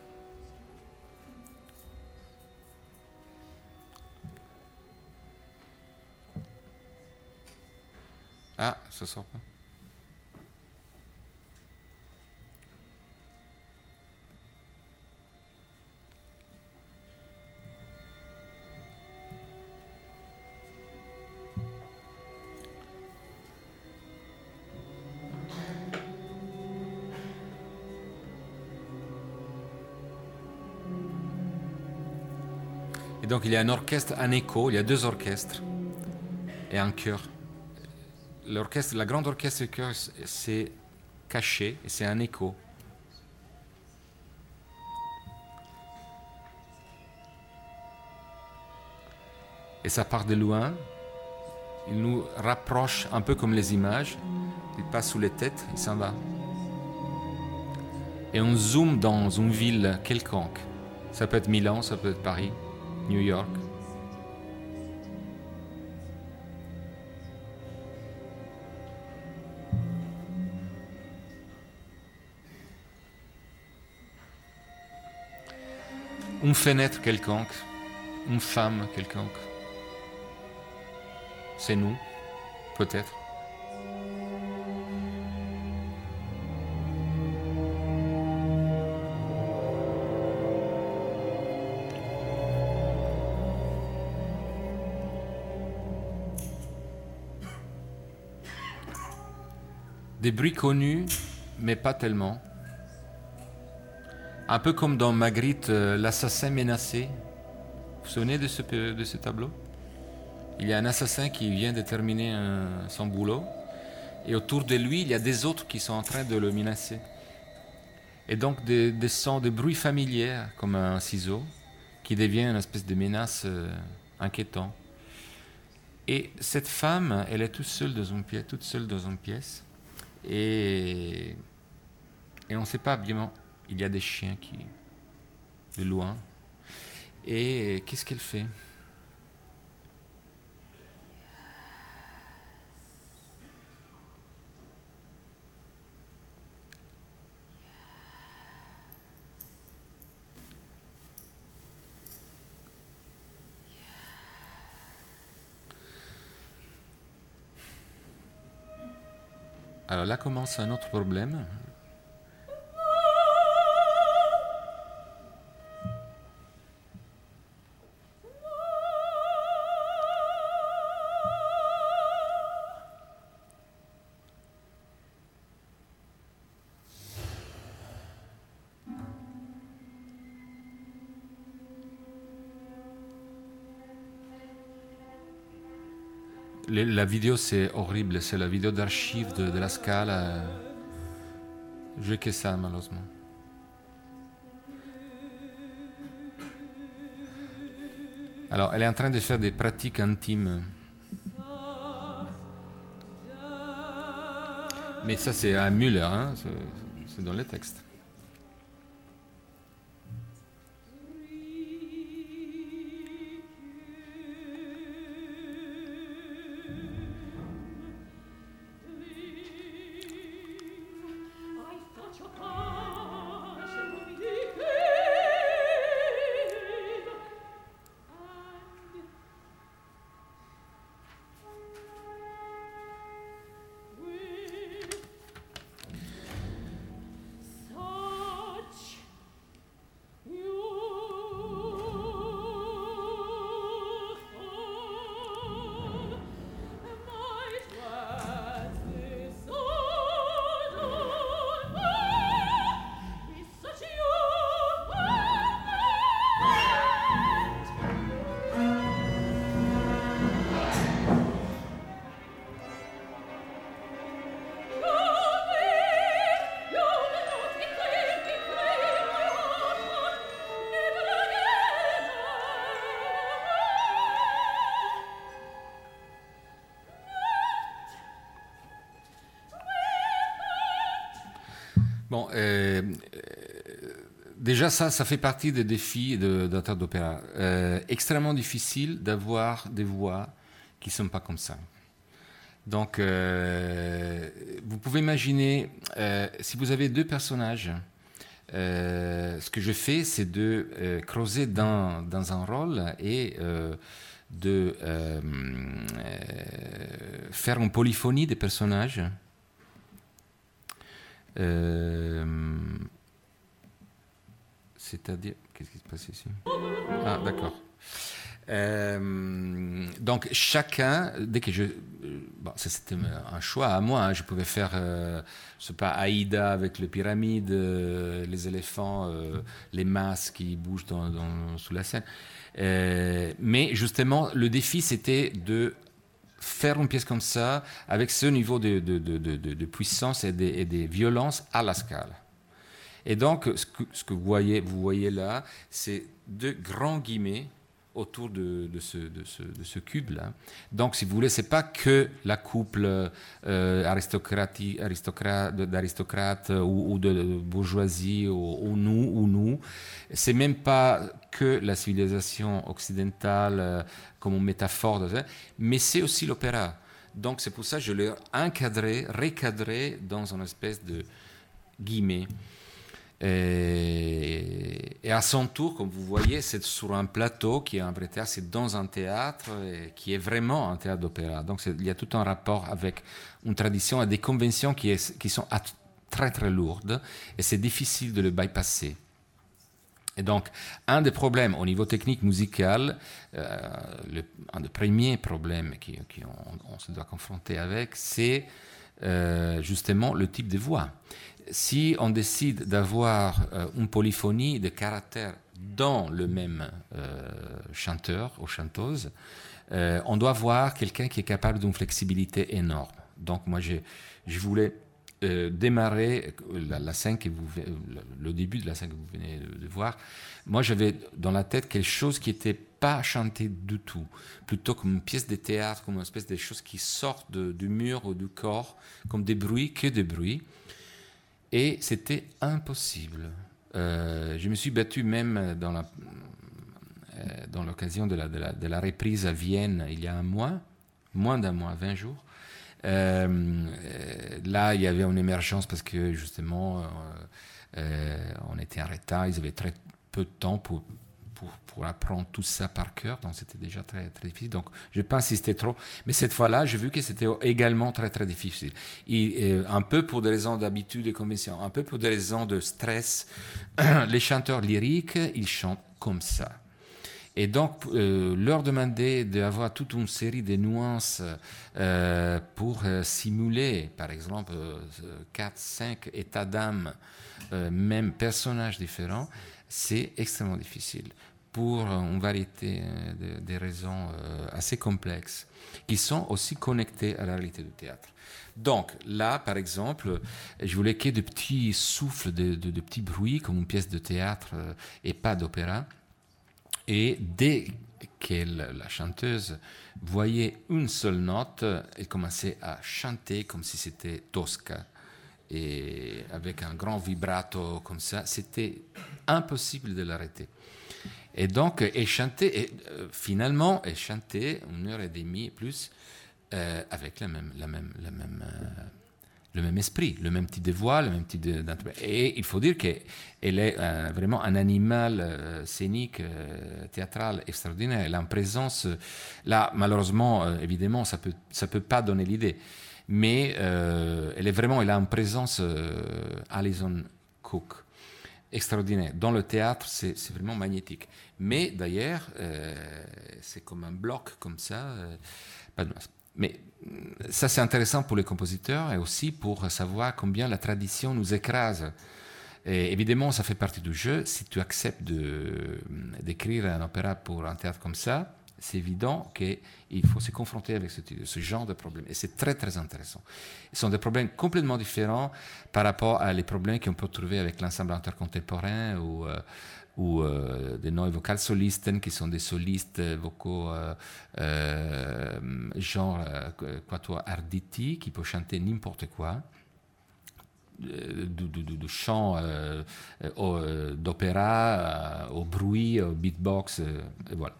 Ah, ça sort pas. Et donc il y a un orchestre, un écho, il y a deux orchestres et un chœur. L'orchestre, la grande orchestre et le chœur, c'est caché et c'est un écho. Et ça part de loin, il nous rapproche un peu comme les images, il passe sous les têtes, il s'en va. Et on zoome dans une ville quelconque. Ça peut être Milan, ça peut être Paris, New York. une fenêtre quelconque, une femme quelconque. C'est nous, peut-être. Des bruits connus, mais pas tellement. Un peu comme dans Magritte, l'assassin menacé. Vous vous souvenez de ce tableau? Il y a un assassin qui vient de terminer son boulot, et autour de lui, il y a des autres qui sont en train de le menacer. Et donc des sons, des bruits familiers, comme un ciseau, qui devient une espèce de menace inquiétante. Et cette femme, elle est toute seule dans une pièce. Et on ne sait pas bien, il y a des chiens qui, de loin. Et qu'est-ce qu'elle fait? Alors là commence un autre problème. La vidéo, c'est horrible. C'est la vidéo d'archives de la Scala. J'ai que ça, malheureusement. Alors, elle est en train de faire des pratiques intimes. Mais ça, c'est à Müller, hein, c'est dans les textes. Bon, déjà ça fait partie des défis d'un théâtre d'opéra. Extrêmement difficile d'avoir des voix qui ne sont pas comme ça. Donc, vous pouvez imaginer, si vous avez deux personnages, ce que je fais, c'est de creuser dans un rôle et de faire une polyphonie des personnages. C'est-à-dire, qu'est-ce qui se passe ici? Ah, d'accord. Donc chacun, dès que bon, ça c'était un choix à moi, hein, je pouvais faire, je sais pas, Aïda avec les pyramides, les éléphants, les masses qui bougent sous la scène. Mais justement, le défi c'était de faire une pièce comme ça, avec ce niveau de puissance et de violence à la Scala. Et donc, ce que vous voyez là, c'est deux grands guillemets autour de ce cube-là. Donc, si vous voulez, c'est pas que la couple d'aristocrates ou de bourgeoisie ou nous. C'est même pas que la civilisation occidentale comme une métaphore, mais c'est aussi l'opéra. Donc, c'est pour ça que je l'ai recadré dans une espèce de guillemets. Et à son tour, comme vous voyez, c'est sur un plateau qui est un vrai théâtre, c'est dans un théâtre qui est vraiment un théâtre d'opéra. Donc il y a tout un rapport avec une tradition et des conventions qui sont très très lourdes et c'est difficile de le bypasser. Et donc, un des problèmes au niveau technique musical, un des premiers problèmes qu'on se doit confronter avec, c'est justement le type de voix. Si on décide d'avoir une polyphonie de caractères dans le même chanteur ou chanteuse, on doit avoir quelqu'un qui est capable d'une flexibilité énorme. Donc moi, je voulais démarrer la scène le début de la scène que vous venez de voir. Moi, j'avais dans la tête quelque chose qui n'était pas chanté du tout, plutôt comme une pièce de théâtre, comme une espèce de choses qui sortent du mur ou du corps, comme des bruits, que des bruits. Et c'était impossible. Je me suis battu même dans l'occasion de la reprise à Vienne il y a un mois, moins d'un mois, 20 jours. Là, il y avait une émergence parce que justement, on était en retard, ils avaient très peu de temps pour apprendre tout ça par cœur, donc c'était déjà très, très difficile. Donc, je ne vais pas insister trop, mais cette fois-là, j'ai vu que c'était également très, très difficile. Un peu pour des raisons d'habitude et convention, un peu pour des raisons de stress. Les chanteurs lyriques, ils chantent comme ça. Et donc, leur demander d'avoir toute une série de nuances pour simuler, par exemple, 4, 5 états d'âme, même personnages différents, c'est extrêmement difficile pour une variété de raisons assez complexes qui sont aussi connectées à la réalité du théâtre. Donc là, par exemple, je voulais qu'il y ait de petits souffles, de petits bruits, comme une pièce de théâtre et pas d'opéra. Et dès que la chanteuse voyait une seule note, elle commençait à chanter comme si c'était Tosca. Et avec un grand vibrato comme ça, c'était impossible de l'arrêter. Et donc, elle chantait, et finalement, elle chantait 1h30 et plus avec le même esprit, le même type de voix, le même type d'interprétation. Et il faut dire qu'elle est vraiment un animal scénique, théâtral extraordinaire. Elle a une présence, là, malheureusement, évidemment, ça peut pas donner l'idée. Mais elle a une présence, Alison Cook, extraordinaire. Dans le théâtre, c'est vraiment magnétique. Mais d'ailleurs, c'est comme un bloc comme ça, pas de masque. Mais ça, c'est intéressant pour les compositeurs et aussi pour savoir combien la tradition nous écrase. Et évidemment, ça fait partie du jeu. Si tu acceptes d'écrire un opéra pour un théâtre comme ça, c'est évident qu'il faut se confronter avec ce genre de problèmes. Et c'est très, très intéressant. Ce sont des problèmes complètement différents par rapport à les problèmes qu'on peut trouver avec l'ensemble intercontemporain ou des Neue Vokalsolisten, qui sont des solistes vocaux genre Quatuor Arditi, qui peut chanter n'importe quoi, du chant d'opéra au bruit, au beatbox, et voilà.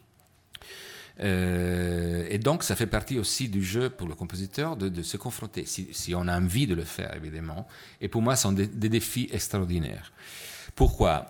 Et donc, ça fait partie aussi du jeu pour le compositeur de se confronter, si on a envie de le faire, évidemment. Et pour moi, ce sont des défis extraordinaires. Pourquoi ?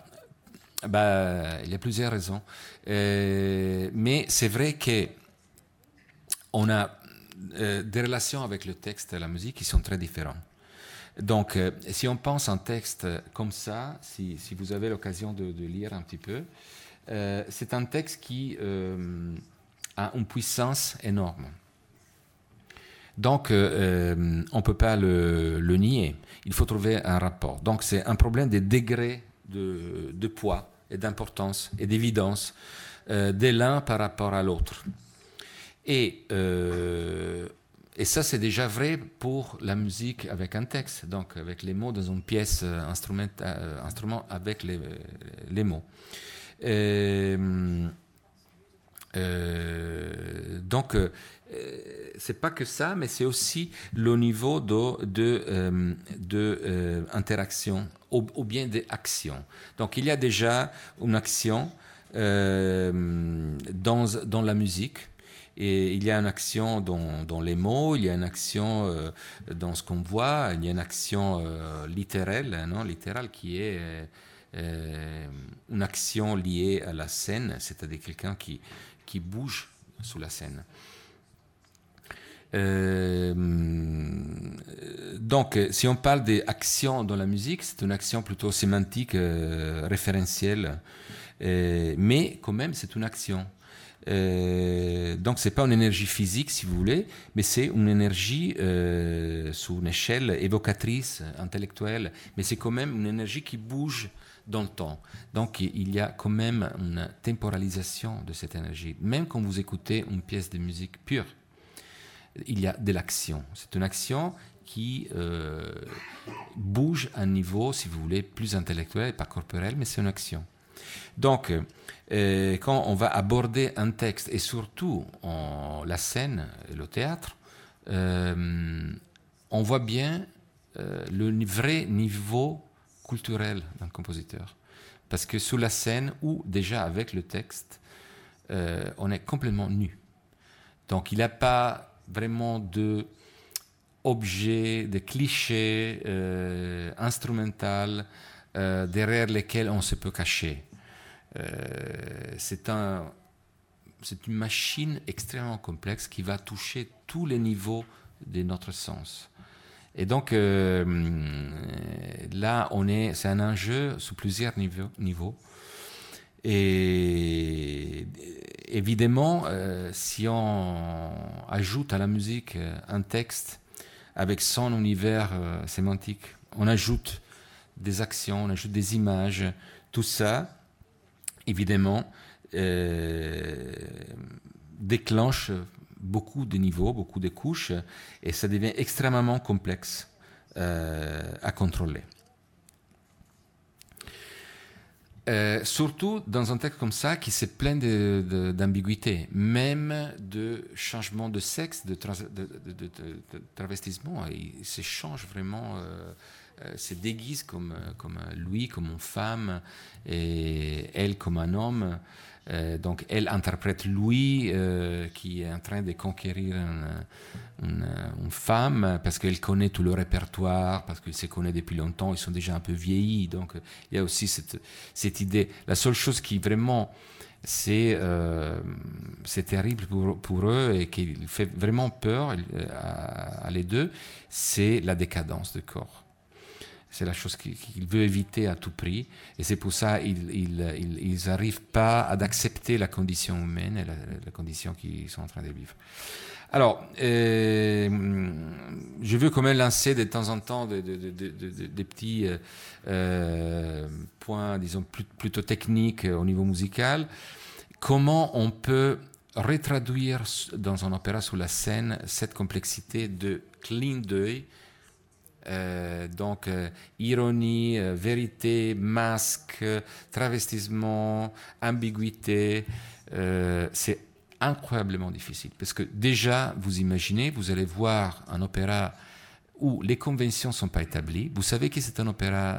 Il y a plusieurs raisons. Mais c'est vrai qu'on a des relations avec le texte et la musique qui sont très différentes. Donc, si on pense un texte comme ça, si vous avez l'occasion de lire un petit peu, c'est un texte qui a une puissance énorme. Donc, on ne peut pas le nier. Il faut trouver un rapport. Donc, c'est un problème des degrés de poids et d'importance et d'évidence de l'un par rapport à l'autre. Et ça, c'est déjà vrai pour la musique avec un texte, donc avec les mots dans une pièce instrument avec les mots. Donc, c'est pas que ça, mais c'est aussi le niveau de interaction ou bien d'action. Donc, il y a déjà une action dans la musique, Et il y a une action dans les mots, il y a une action dans ce qu'on voit, il y a une action littérale, non, littérale qui est une action liée à la scène, c'est-à-dire quelqu'un qui bouge sous la scène. Donc, si on parle d'action dans la musique, c'est une action plutôt sémantique, référentielle, mais quand même, c'est une action. Donc, c'est pas une énergie physique, si vous voulez, mais c'est une énergie sous une échelle évocatrice, intellectuelle, mais c'est quand même une énergie qui bouge dans le temps. Donc, il y a quand même une temporalisation de cette énergie. Même quand vous écoutez une pièce de musique pure, il y a de l'action. C'est une action qui bouge à un niveau, si vous voulez, plus intellectuel et pas corporel, mais c'est une action. Donc, quand on va aborder un texte, et surtout la scène et le théâtre, on voit bien le vrai niveau culturel d'un compositeur. Parce que sur la scène, ou déjà avec le texte, on est complètement nu. Donc, il n'y a pas vraiment d'objets, de clichés instrumentaux derrière lesquels on se peut cacher. C'est une machine extrêmement complexe qui va toucher tous les niveaux de notre sens. Et donc là, c'est un enjeu sous plusieurs niveaux. Et évidemment, si on ajoute à la musique un texte avec son univers sémantique, on ajoute des actions, on ajoute des images, tout ça, évidemment, déclenche beaucoup de niveaux, beaucoup de couches, et ça devient extrêmement complexe à contrôler. Surtout dans un texte comme ça qui s'est plein d'ambiguïté, même de changement de sexe, de travestissement. Il se change vraiment, se déguise comme lui, comme une femme, et elle comme un homme. Donc elle interprète Louis qui est en train de conquérir une femme parce qu'elle connaît tout le répertoire, parce qu'elle se connaît depuis longtemps, ils sont déjà un peu vieillis, donc il y a aussi cette idée. La seule chose qui vraiment c'est terrible pour eux et qui fait vraiment peur à les deux, c'est la décadence du corps. C'est la chose qu'il veut éviter à tout prix. Et c'est pour ça qu'ils n'arrivent pas à accepter la condition humaine et la condition qu'ils sont en train de vivre. Alors, je veux quand même lancer de temps en temps des petits points, disons, plutôt techniques au niveau musical. Comment on peut retraduire dans un opéra sur la scène cette complexité de clin d'œil, donc ironie, vérité, masque, travestissement, ambiguïté, c'est incroyablement difficile parce que déjà vous imaginez, vous allez voir un opéra où les conventions ne sont pas établies, vous savez que c'est un opéra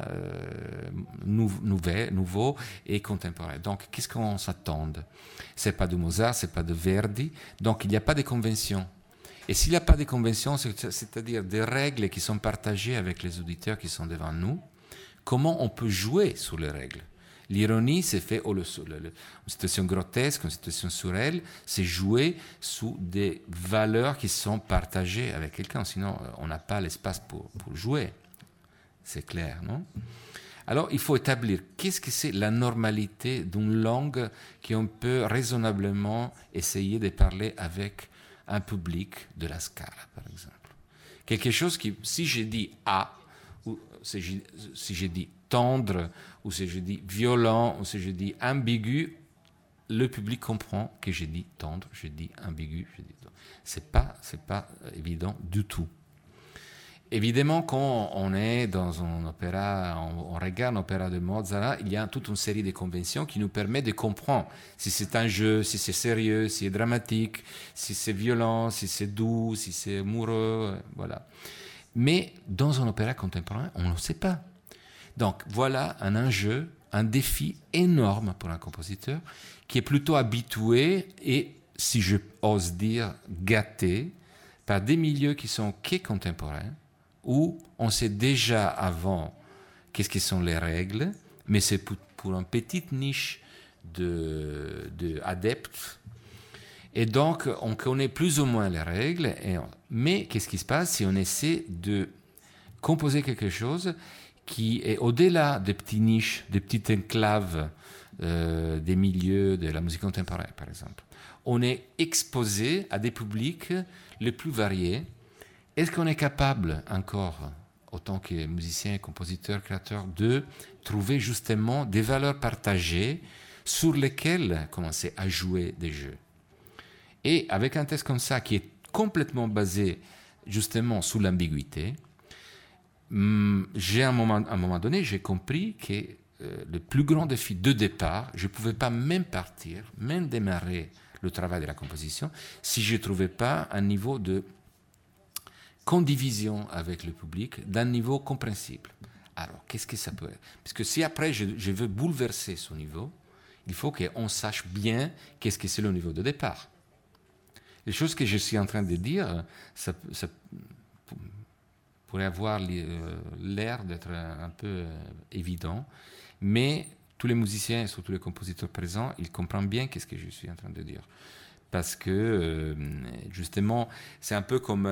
nouveau et contemporain, donc qu'est-ce qu'on s'attend? C'est pas de Mozart, c'est pas de Verdi, donc il n'y a pas de conventions. Et s'il n'y a pas de conventions, c'est-à-dire des règles qui sont partagées avec les auditeurs qui sont devant nous, comment on peut jouer sur les règles? L'ironie, c'est fait, une situation grotesque, une situation surréelle, c'est jouer sous des valeurs qui sont partagées avec quelqu'un, sinon on n'a pas l'espace pour jouer. C'est clair, non? Alors, il faut établir qu'est-ce que c'est la normalité d'une langue qu'on peut raisonnablement essayer de parler avec un public de la Scala, par exemple. Quelque chose qui, si j'ai dit A, ou si j'ai dit tendre, ou si j'ai dit violent, ou si j'ai dit ambigu, le public comprend que j'ai dit tendre, j'ai dit ambigu, j'ai dit tendre. C'est pas évident du tout. Évidemment, quand on est dans un opéra, on regarde un opéra de Mozart, il y a toute une série de conventions qui nous permettent de comprendre si c'est un jeu, si c'est sérieux, si c'est dramatique, si c'est violent, si c'est doux, si c'est amoureux, voilà. Mais dans un opéra contemporain, on ne le sait pas. Donc voilà un enjeu, un défi énorme pour un compositeur qui est plutôt habitué et si je ose dire, gâtés par des milieux qui sont contemporains, où on sait déjà avant qu'est-ce que sont les règles, mais c'est pour une petite niche d'adeptes. Et donc, on connaît plus ou moins les règles, mais qu'est-ce qui se passe si on essaie de composer quelque chose qui est au-delà des petites niches, des petites enclaves des milieux de la musique contemporaine, par exemple. On est exposé à des publics les plus variés. Est-ce qu'on est capable encore, autant que musicien, compositeur, créateur, de trouver justement des valeurs partagées sur lesquelles commencer à jouer des jeux? Et avec un texte comme ça, qui est complètement basé justement sur l'ambiguïté, à un moment donné, j'ai compris que le plus grand défi de départ, je ne pouvais pas même partir, même démarrer le travail de la composition, si je ne trouvais pas un niveau de condivision avec le public, d'un niveau compréhensible. Alors, qu'est-ce que ça peut être? Parce que si après je veux bouleverser ce niveau, il faut qu'on sache bien qu'est-ce que c'est le niveau de départ. Les choses que je suis en train de dire, ça pourrait avoir l'air d'être un peu évident, mais tous les musiciens et surtout les compositeurs présents, ils comprennent bien qu'est-ce que je suis en train de dire. Parce que, justement, c'est un peu comme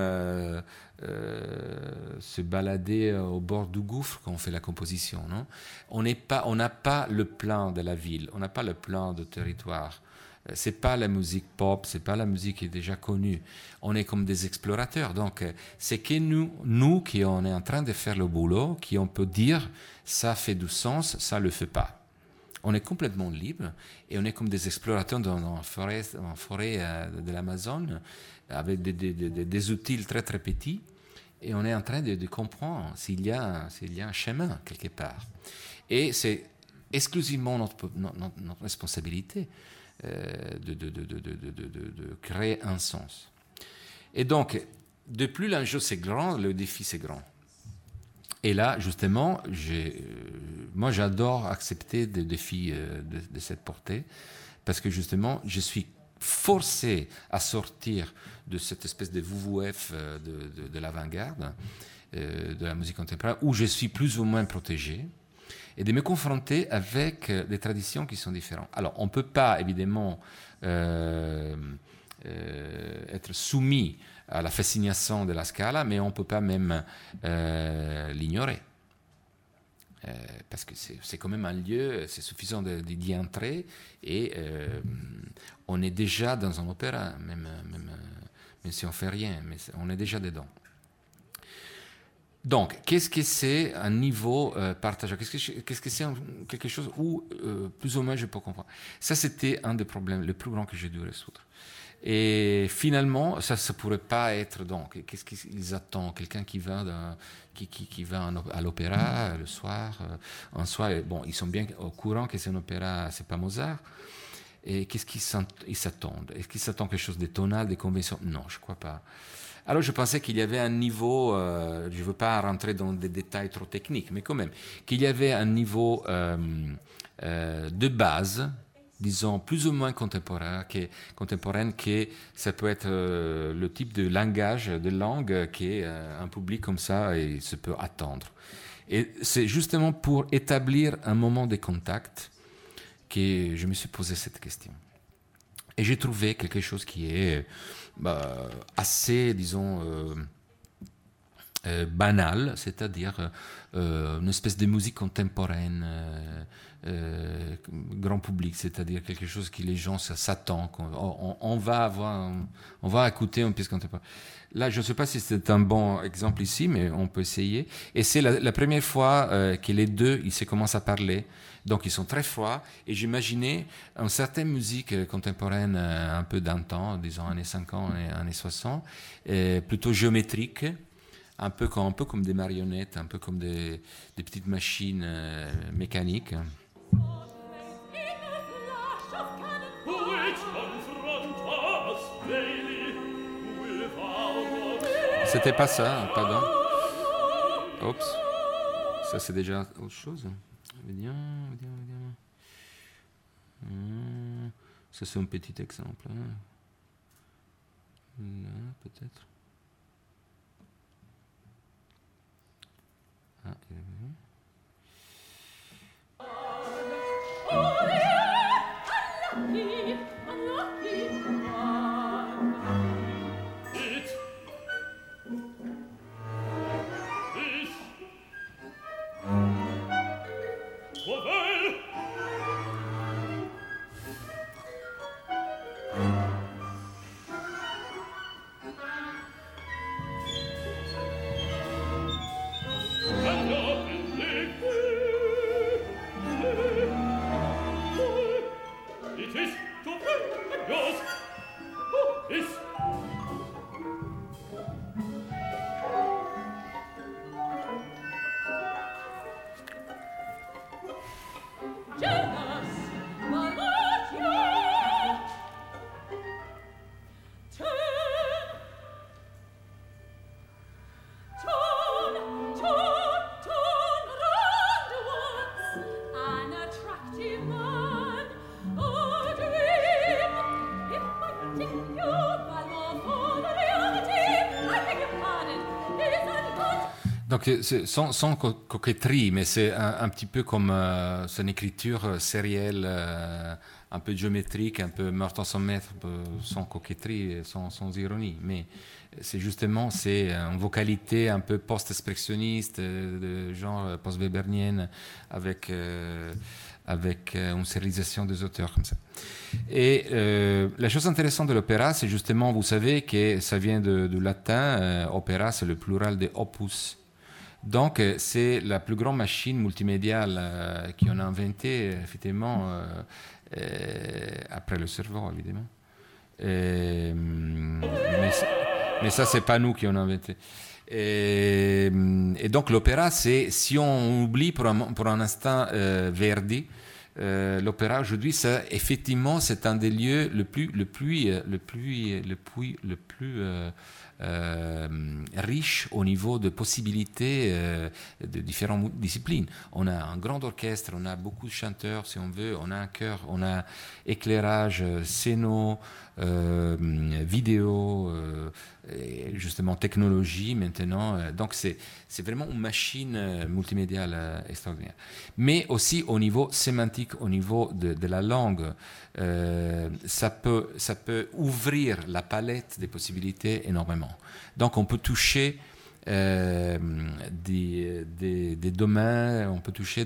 se balader au bord du gouffre quand on fait la composition. Non? On n'a pas le plan de la ville, on n'a pas le plan de territoire. C'est pas la musique pop, c'est pas la musique qui est déjà connue. On est comme des explorateurs. Donc, c'est que nous qui on est en train de faire le boulot, qui on peut dire ça fait du sens, ça le fait pas. On est complètement libre et on est comme des explorateurs dans la forêt de l'Amazone avec des outils très très petits et on est en train de comprendre s'il y a un chemin quelque part. Et c'est exclusivement notre responsabilité de créer un sens. Et donc, de plus l'enjeu c'est grand, le défi c'est grand. Et là, justement, moi j'adore accepter des défis de cette portée, parce que justement, je suis forcé à sortir de cette espèce de WWF de l'avant-garde, de la musique contemporaine, où je suis plus ou moins protégé, et de me confronter avec des traditions qui sont différentes. Alors, on ne peut pas, évidemment, être soumis à la fascination de la Scala, mais on ne peut pas même l'ignorer. Parce que c'est quand même un lieu, c'est suffisant d'y entrer, et on est déjà dans un opéra, même si on ne fait rien, mais on est déjà dedans. Donc, qu'est-ce que c'est un niveau partagé? Qu'est-ce que c'est quelque chose où, plus ou moins, je peux comprendre? Ça, c'était un des problèmes les plus grands que j'ai dû résoudre. Et finalement, ça ne pourrait pas être, donc, qu'est-ce qu'ils attendent? Quelqu'un qui va, qui va à l'opéra le soir, en soi, bon, ils sont bien au courant que c'est un opéra, c'est pas Mozart. Et qu'est-ce qu'ils s'attendent? Est-ce qu'ils s'attendent quelque chose de tonal, de convention? Non, je ne crois pas. Alors je pensais qu'il y avait un niveau, je ne veux pas rentrer dans des détails trop techniques, mais quand même, qu'il y avait un niveau de base, disons plus ou moins contemporaine, que ça peut être le type de langage, de langue qu'un public comme ça et se peut attendre. Et c'est justement pour établir un moment de contact que je me suis posé cette question. Et j'ai trouvé quelque chose qui est assez, disons, banal, c'est-à-dire une espèce de musique contemporaine, grand public, c'est-à-dire quelque chose que les gens s'attendent. On va écouter une pièce contemporaine. Là, je ne sais pas si c'est un bon exemple ici, mais on peut essayer. Et c'est la première fois que les deux, ils se commencent à parler. Donc, ils sont très froids. Et j'imaginais une certaine musique contemporaine, un peu d'antan, disons années 50 et années 60, plutôt géométrique, un peu comme des marionnettes, un peu comme des petites machines mécaniques. C'était pas ça, pardon. Oups. Ça, c'est déjà autre chose. Ça, c'est un petit exemple. Non, peut-être. Ah, il est venu. Donc, sans coquetterie, mais c'est un petit peu comme c'est une écriture sérielle, un peu géométrique, un peu meurtre en son maître, sans coquetterie, sans ironie. Mais c'est justement une vocalité un peu post-expressionniste, de genre post-webernienne, avec une sérialisation des auteurs comme ça. Et la chose intéressante de l'opéra, c'est justement, vous savez que ça vient du latin, opéra, c'est le plural de opus. Donc, c'est la plus grande machine multimédiale qu'on a inventée, effectivement, après le cerveau, évidemment. Mais ça, c'est pas nous qui on a inventé. Et donc, l'opéra, c'est, si on oublie pour un instant Verdi, l'opéra aujourd'hui, ça, effectivement, c'est un des lieux le plus riche au niveau de possibilités de différentes disciplines. On a un grand orchestre, on a beaucoup de chanteurs, si on veut, on a un chœur, on a éclairage, scéno, vidéo, et justement technologie maintenant. Donc c'est vraiment une machine multimédiale extraordinaire. Mais aussi au niveau sémantique, au niveau de la langue, ça peut ouvrir la palette des possibilités énormément. Donc on peut toucher des domaines, on peut toucher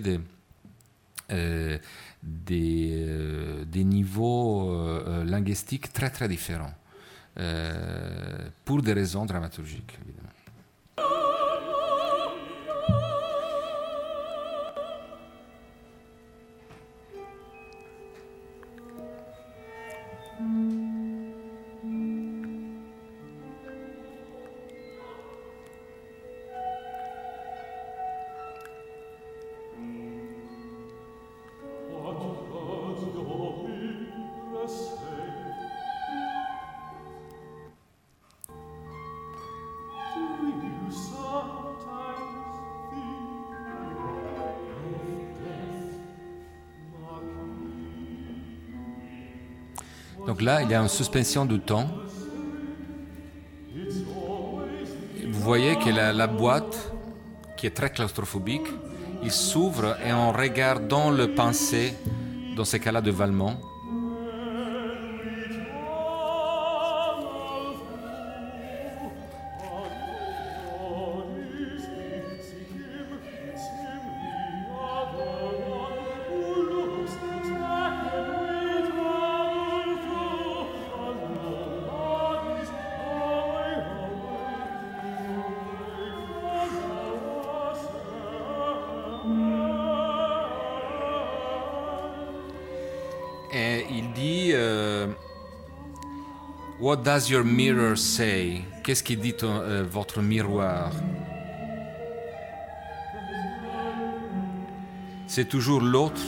des niveaux linguistiques très très différents, pour des raisons dramaturgiques, évidemment. Donc là, il y a une suspension de temps. Vous voyez que la boîte, qui est très claustrophobique, il s'ouvre et on regarde dans le pensée, dans ces cas-là de Valmont. Et il dit What does your mirror say? Qu'est-ce qui dit votre miroir? C'est toujours l'autre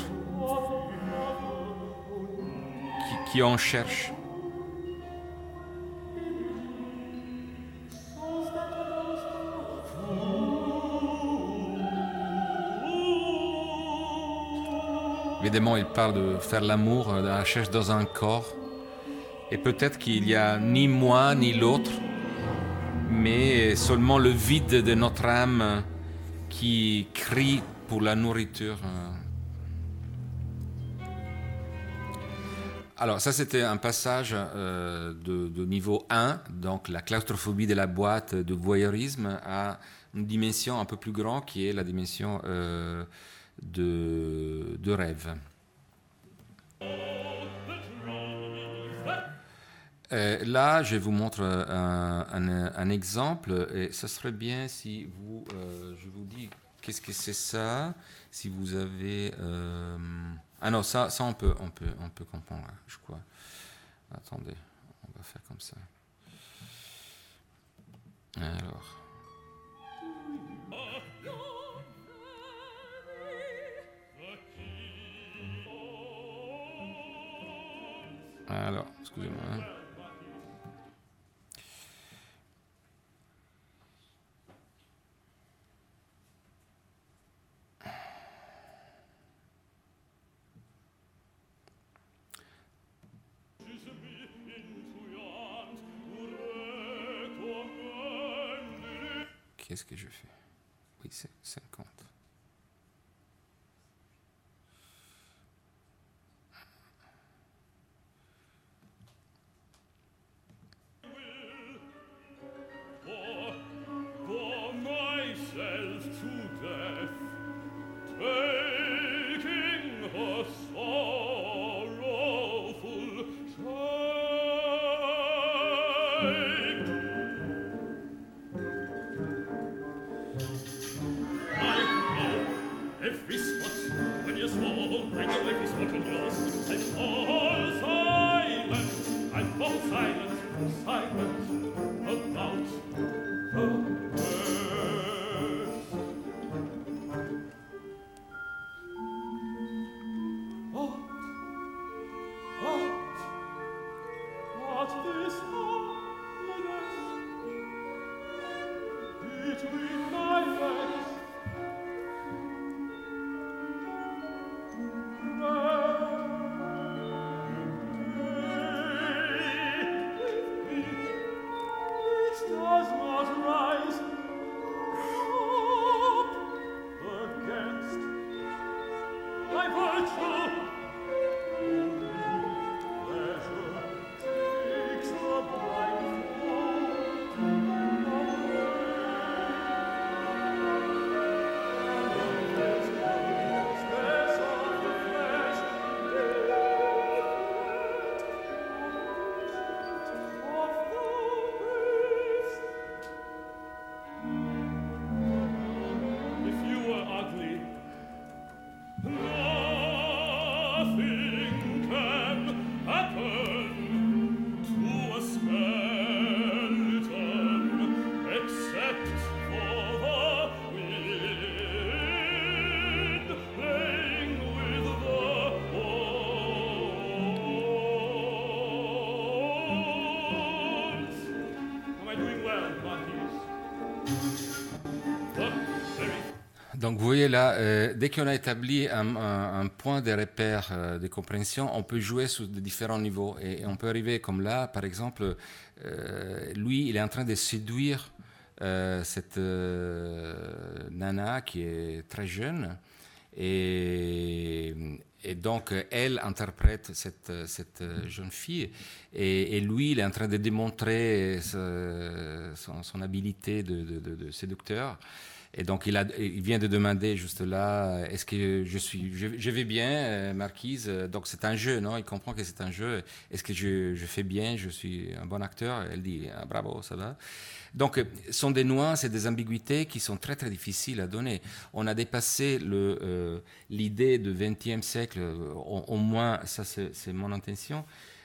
qui en cherche. Évidemment, il parle de faire l'amour, de la recherche dans un corps. Et peut-être qu'il n'y a ni moi ni l'autre, mais seulement le vide de notre âme qui crie pour la nourriture. Alors ça c'était un passage de niveau 1, donc la claustrophobie de la boîte de voyeurisme à une dimension un peu plus grande qui est la dimension de rêve. Là, je vous montre un exemple, et ça serait bien si vous, je vous dis qu'est-ce que c'est ça, si vous avez... Ah non, ça on peut comprendre, je crois. Attendez, on va faire comme ça. Alors... Alors, excusez-moi. Qu'est-ce que je fais? Oui, c'est 50. Donc vous voyez là, dès qu'on a établi un point de repère de compréhension, on peut jouer sur de différents niveaux. Et on peut arriver comme là, par exemple, lui, il est en train de séduire cette nana qui est très jeune. Et donc, elle interprète cette jeune fille. Et lui, il est en train de démontrer son habilité de séducteur. Et donc, il vient de demander juste là, est-ce que je vais bien, Marquise? Donc, c'est un jeu, non? Il comprend que c'est un jeu. Est-ce que je fais bien? Je suis un bon acteur? Elle dit, ah, bravo, ça va. Donc, ce sont des nuances et des ambiguïtés qui sont très, très difficiles à donner. On a dépassé l'idée du XXe siècle, au moins, ça c'est mon intention,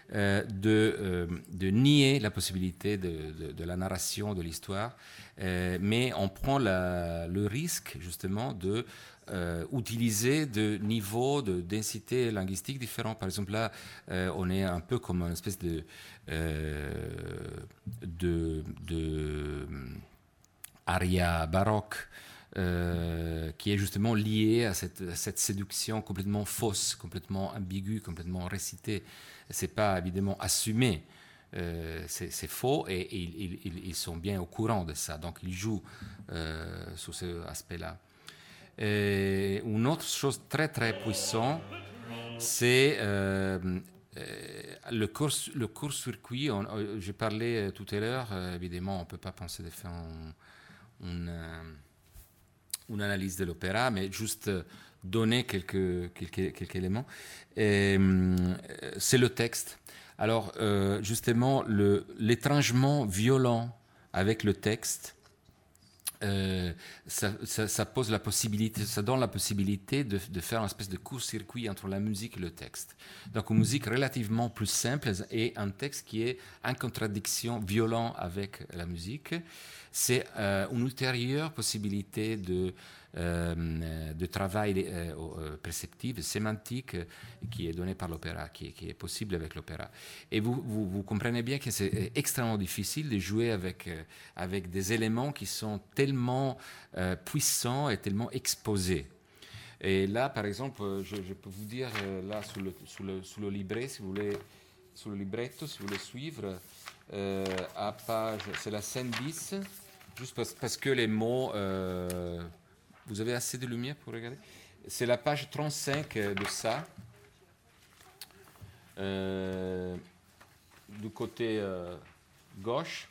de nier la possibilité de la narration de l'histoire, mais on prend le risque justement de utiliser de niveaux de densité linguistique différents. Par exemple, là, on est un peu comme une espèce de aria baroque qui est justement liée à cette séduction complètement fausse, complètement ambiguë, complètement récitée. C'est pas évidemment assumé. C'est faux et ils sont bien au courant de ça. Donc ils jouent sur cet aspect-là. Et une autre chose très très puissante, c'est le court-circuit. J'ai parlé tout à l'heure, évidemment, on ne peut pas penser de faire une analyse de l'opéra, mais juste donner quelques éléments. C'est le texte. Alors, justement, l'étrangement violent avec le texte, ça pose la possibilité, ça donne la possibilité de faire une espèce de court-circuit entre la musique et le texte. Donc, une musique relativement plus simple et un texte qui est en contradiction violente avec la musique. C'est une ultérieure possibilité de travail perceptif, sémantique, qui est donné par l'opéra, qui est possible avec l'opéra. Et vous comprenez bien que c'est extrêmement difficile de jouer avec des éléments qui sont tellement puissants et tellement exposés. Et là, par exemple, je peux vous dire, là, sous le livret, si vous voulez, sous le libretto, si vous voulez suivre, à page, c'est la scène 10, juste parce que les mots... vous avez assez de lumière pour regarder? C'est la page 35 de ça. Du côté gauche.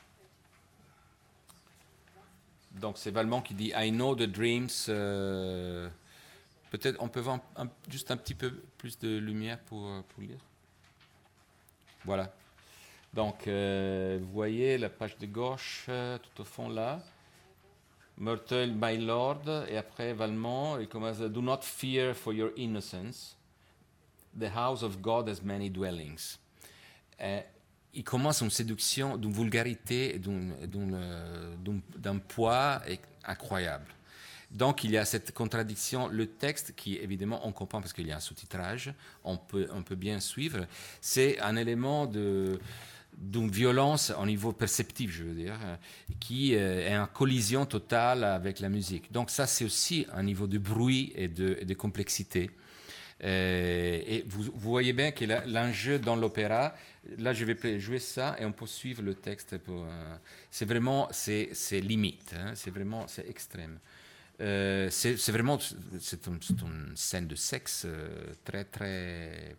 Donc c'est Valmont qui dit I know the dreams. Peut-être on peut voir juste un petit peu plus de lumière pour lire. Voilà. Donc vous voyez la page de gauche tout au fond là. Myrtle, my lord, et après Valmont, il commence Do not fear for your innocence. The house of God has many dwellings. Il commence une séduction d'une vulgarité, d'un poids incroyable. Donc il y a cette contradiction. Le texte, qui évidemment on comprend parce qu'il y a un sous-titrage, on peut bien suivre, c'est un élément d'une violence au niveau perceptif, je veux dire, qui est en collision totale avec la musique. Donc ça, c'est aussi un niveau de bruit et de complexité. Et vous voyez bien que l'enjeu dans l'opéra, là je vais jouer ça et on peut suivre le texte. C'est vraiment, c'est limite, hein, c'est extrême. C'est vraiment, c'est une scène de sexe très, très...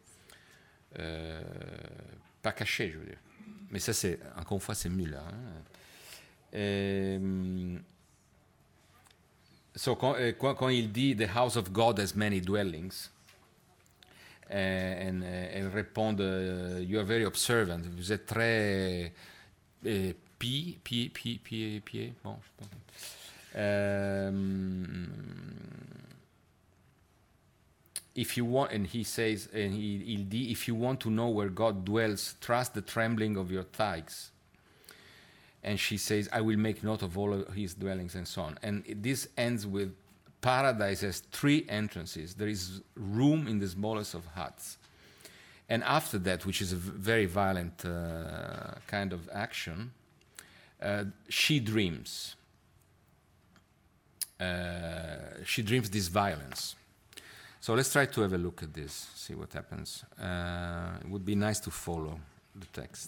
pas cachée, je veux dire. Mais ça, c'est, encore une fois, c'est Müller. Hein. Quand il dit « The house of God has many dwellings », elle répond « You are very observant ». Vous êtes très pied. Bon, je sais pas. If you want, and he says, and il dit, if you want to know where God dwells, trust the trembling of your thighs. And she says, I will make note of all of his dwellings, and so on. And this ends with paradise has 3 entrances. There is room in the smallest of huts. And after that, which is a very violent kind of action, she dreams. She dreams this violence. So let's try to have a look at this, see what happens. It would be nice to follow the text.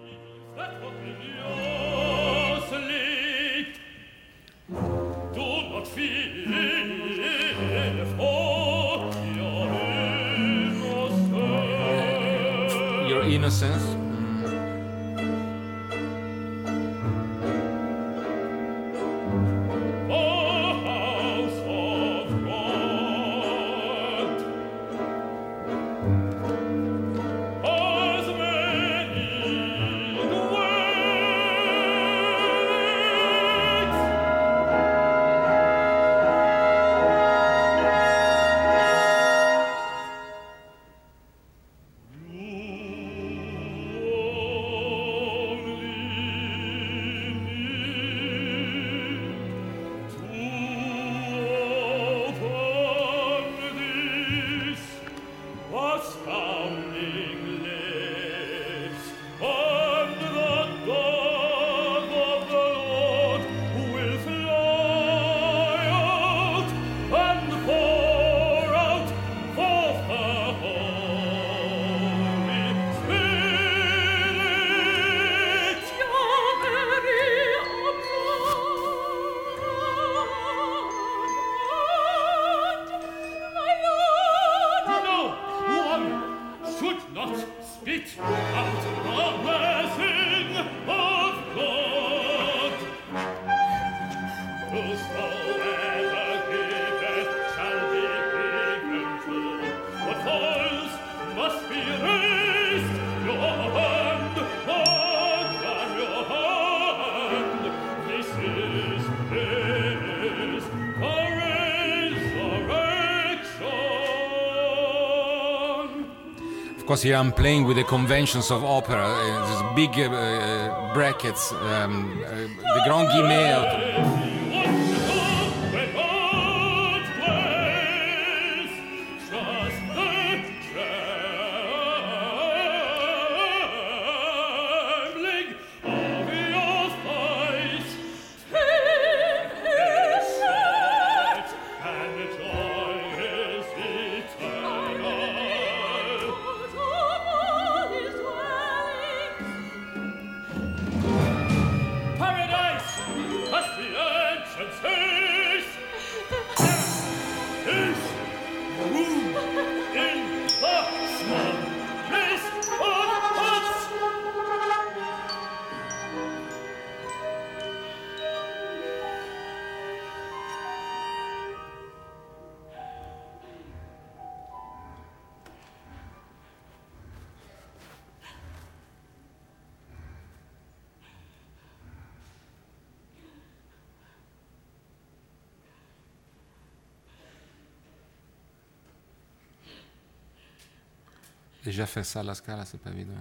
Your innocence. Of course, here I'm playing with the conventions of opera, these big brackets, the grand guillemets. Déjà faire ça à la Scala, c'est pas évident.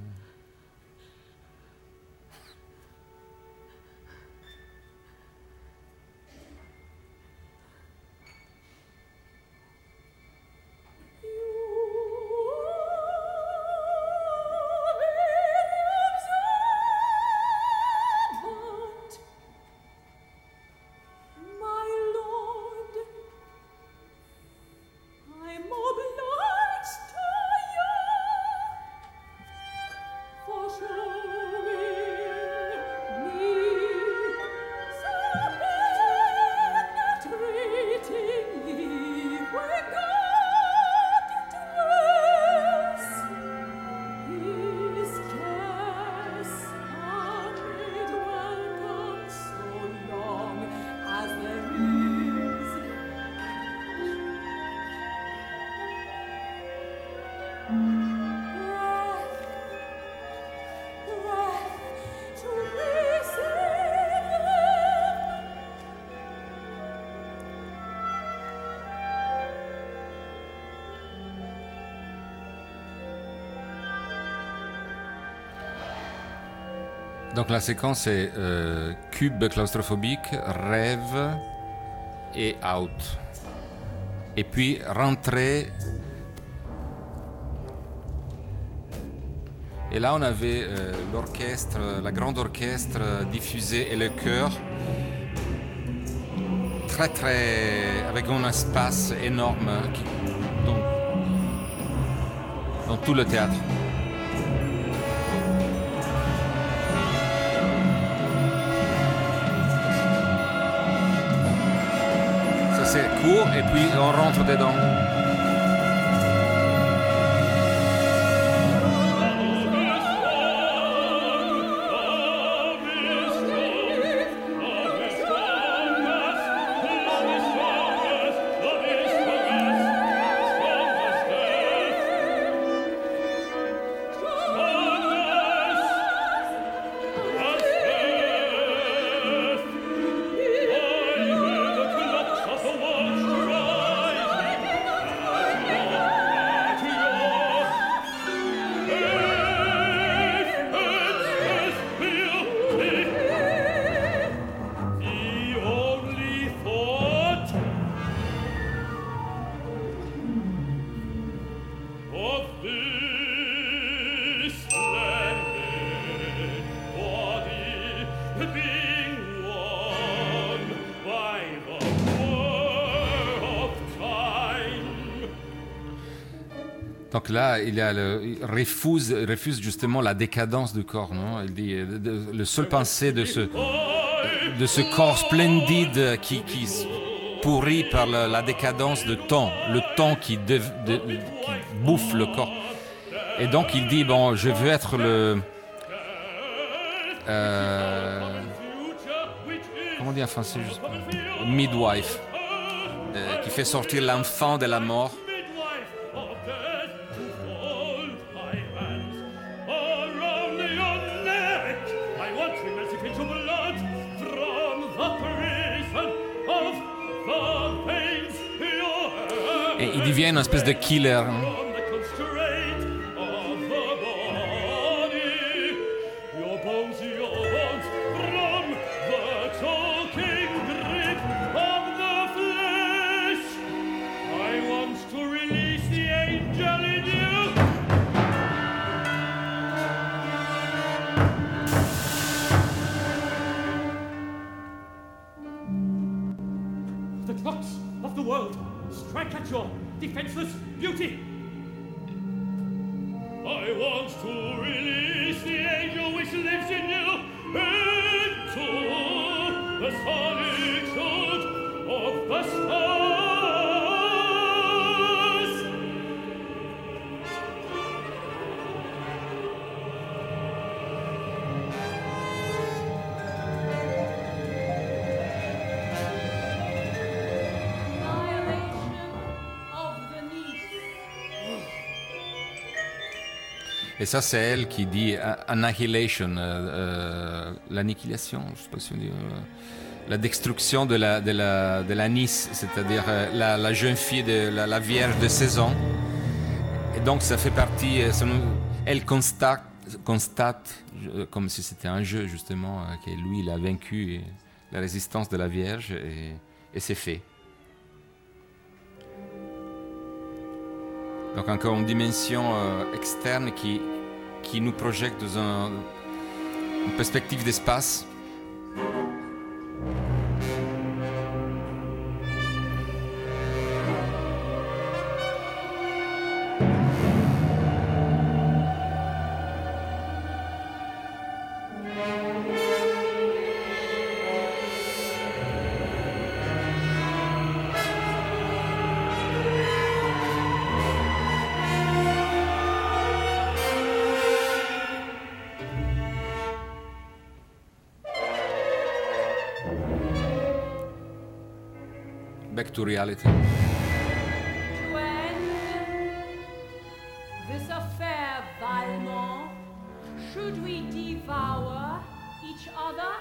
Donc la séquence est cube claustrophobique, rêve et out. Et puis rentrée. Et là on avait l'orchestre, la grande orchestre diffusée et le chœur avec un espace énorme dans tout le théâtre. C'est court et puis on rentre dedans. Donc là, il refuse justement la décadence du corps, non? Il dit le seul pensée de ce corps splendide qui pourrit par la décadence de temps, le temps qui bouffe le corps. Et donc il dit, bon, je veux être le... comment on dit en français justement? Midwife, qui fait sortir l'enfant de la mort. Et il devient une espèce de killer. The clocks of the world strike at your defenseless beauty. I want to release the angel which lives in you into the solitude of the stars. Et ça, c'est elle qui dit annihilation, l'annihilation, je sais pas si on dit, la destruction de la Nice, c'est-à-dire la jeune fille, la vierge de 16 ans. Et donc, ça fait partie, elle constate, comme si c'était un jeu, justement, que lui, il a vaincu la résistance de la Vierge, et c'est fait. Donc encore une dimension externe qui nous projette dans une perspective d'espace. Back to reality. When this affair, Valmont, should we devour each other?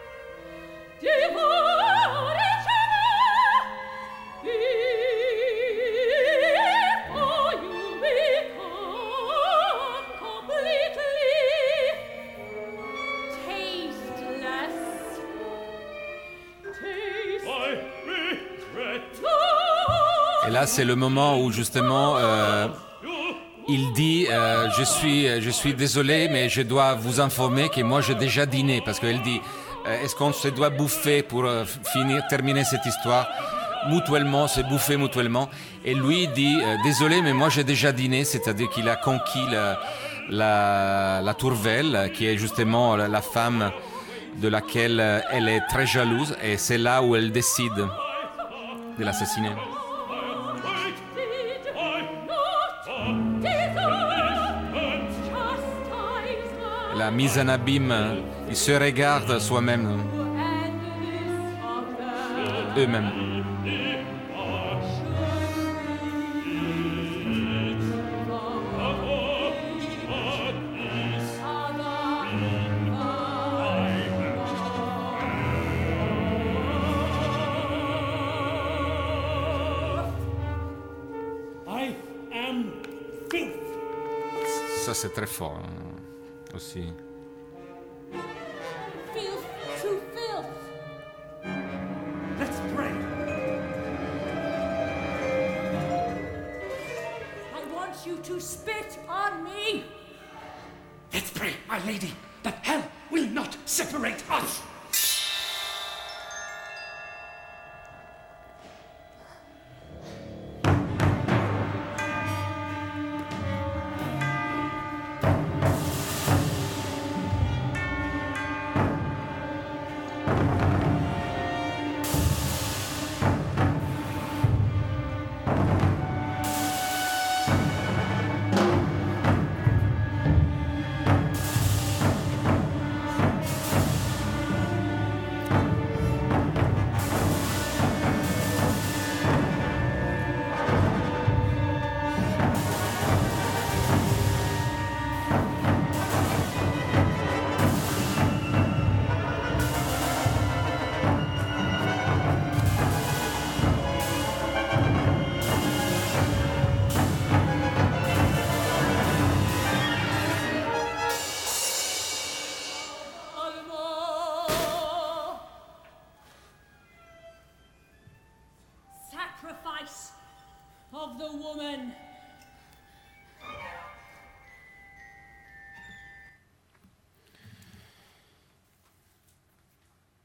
Devour each other! Before you become completely tasteless. Et là, c'est le moment où justement il dit je suis désolé, mais je dois vous informer que moi j'ai déjà dîné, parce qu'elle dit est-ce qu'on se doit bouffer pour terminer cette histoire mutuellement, se bouffer mutuellement. Et lui dit désolé, mais moi j'ai déjà dîné, c'est-à-dire qu'il a conquis la Tourvel, qui est justement la femme de laquelle elle est très jalouse, et c'est là où elle décide de l'assassiner. La mise en abîme, ils se regardent soi-même, eux-mêmes. Ça, c'est très fort aussi. Filth to filth. Let's pray. I want you to spit on me. Let's pray, my lady, that hell will not separate us.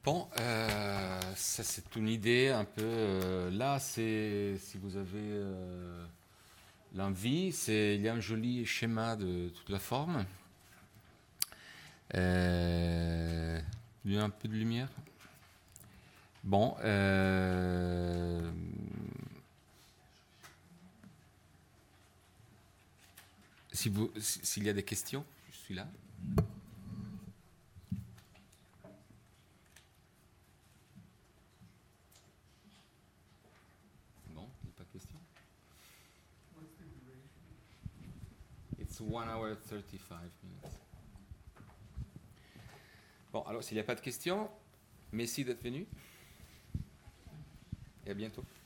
Bon, ça c'est une idée un peu. Là, c'est si vous avez l'envie, il y a un joli schéma de toute la forme. Il y a un peu de lumière. Bon, s'il y a des questions, je suis là. Bon, il n'y a pas de questions. It's 1 hour 35 minutes. Bon, alors s'il n'y a pas de questions, merci d'être venu et à bientôt.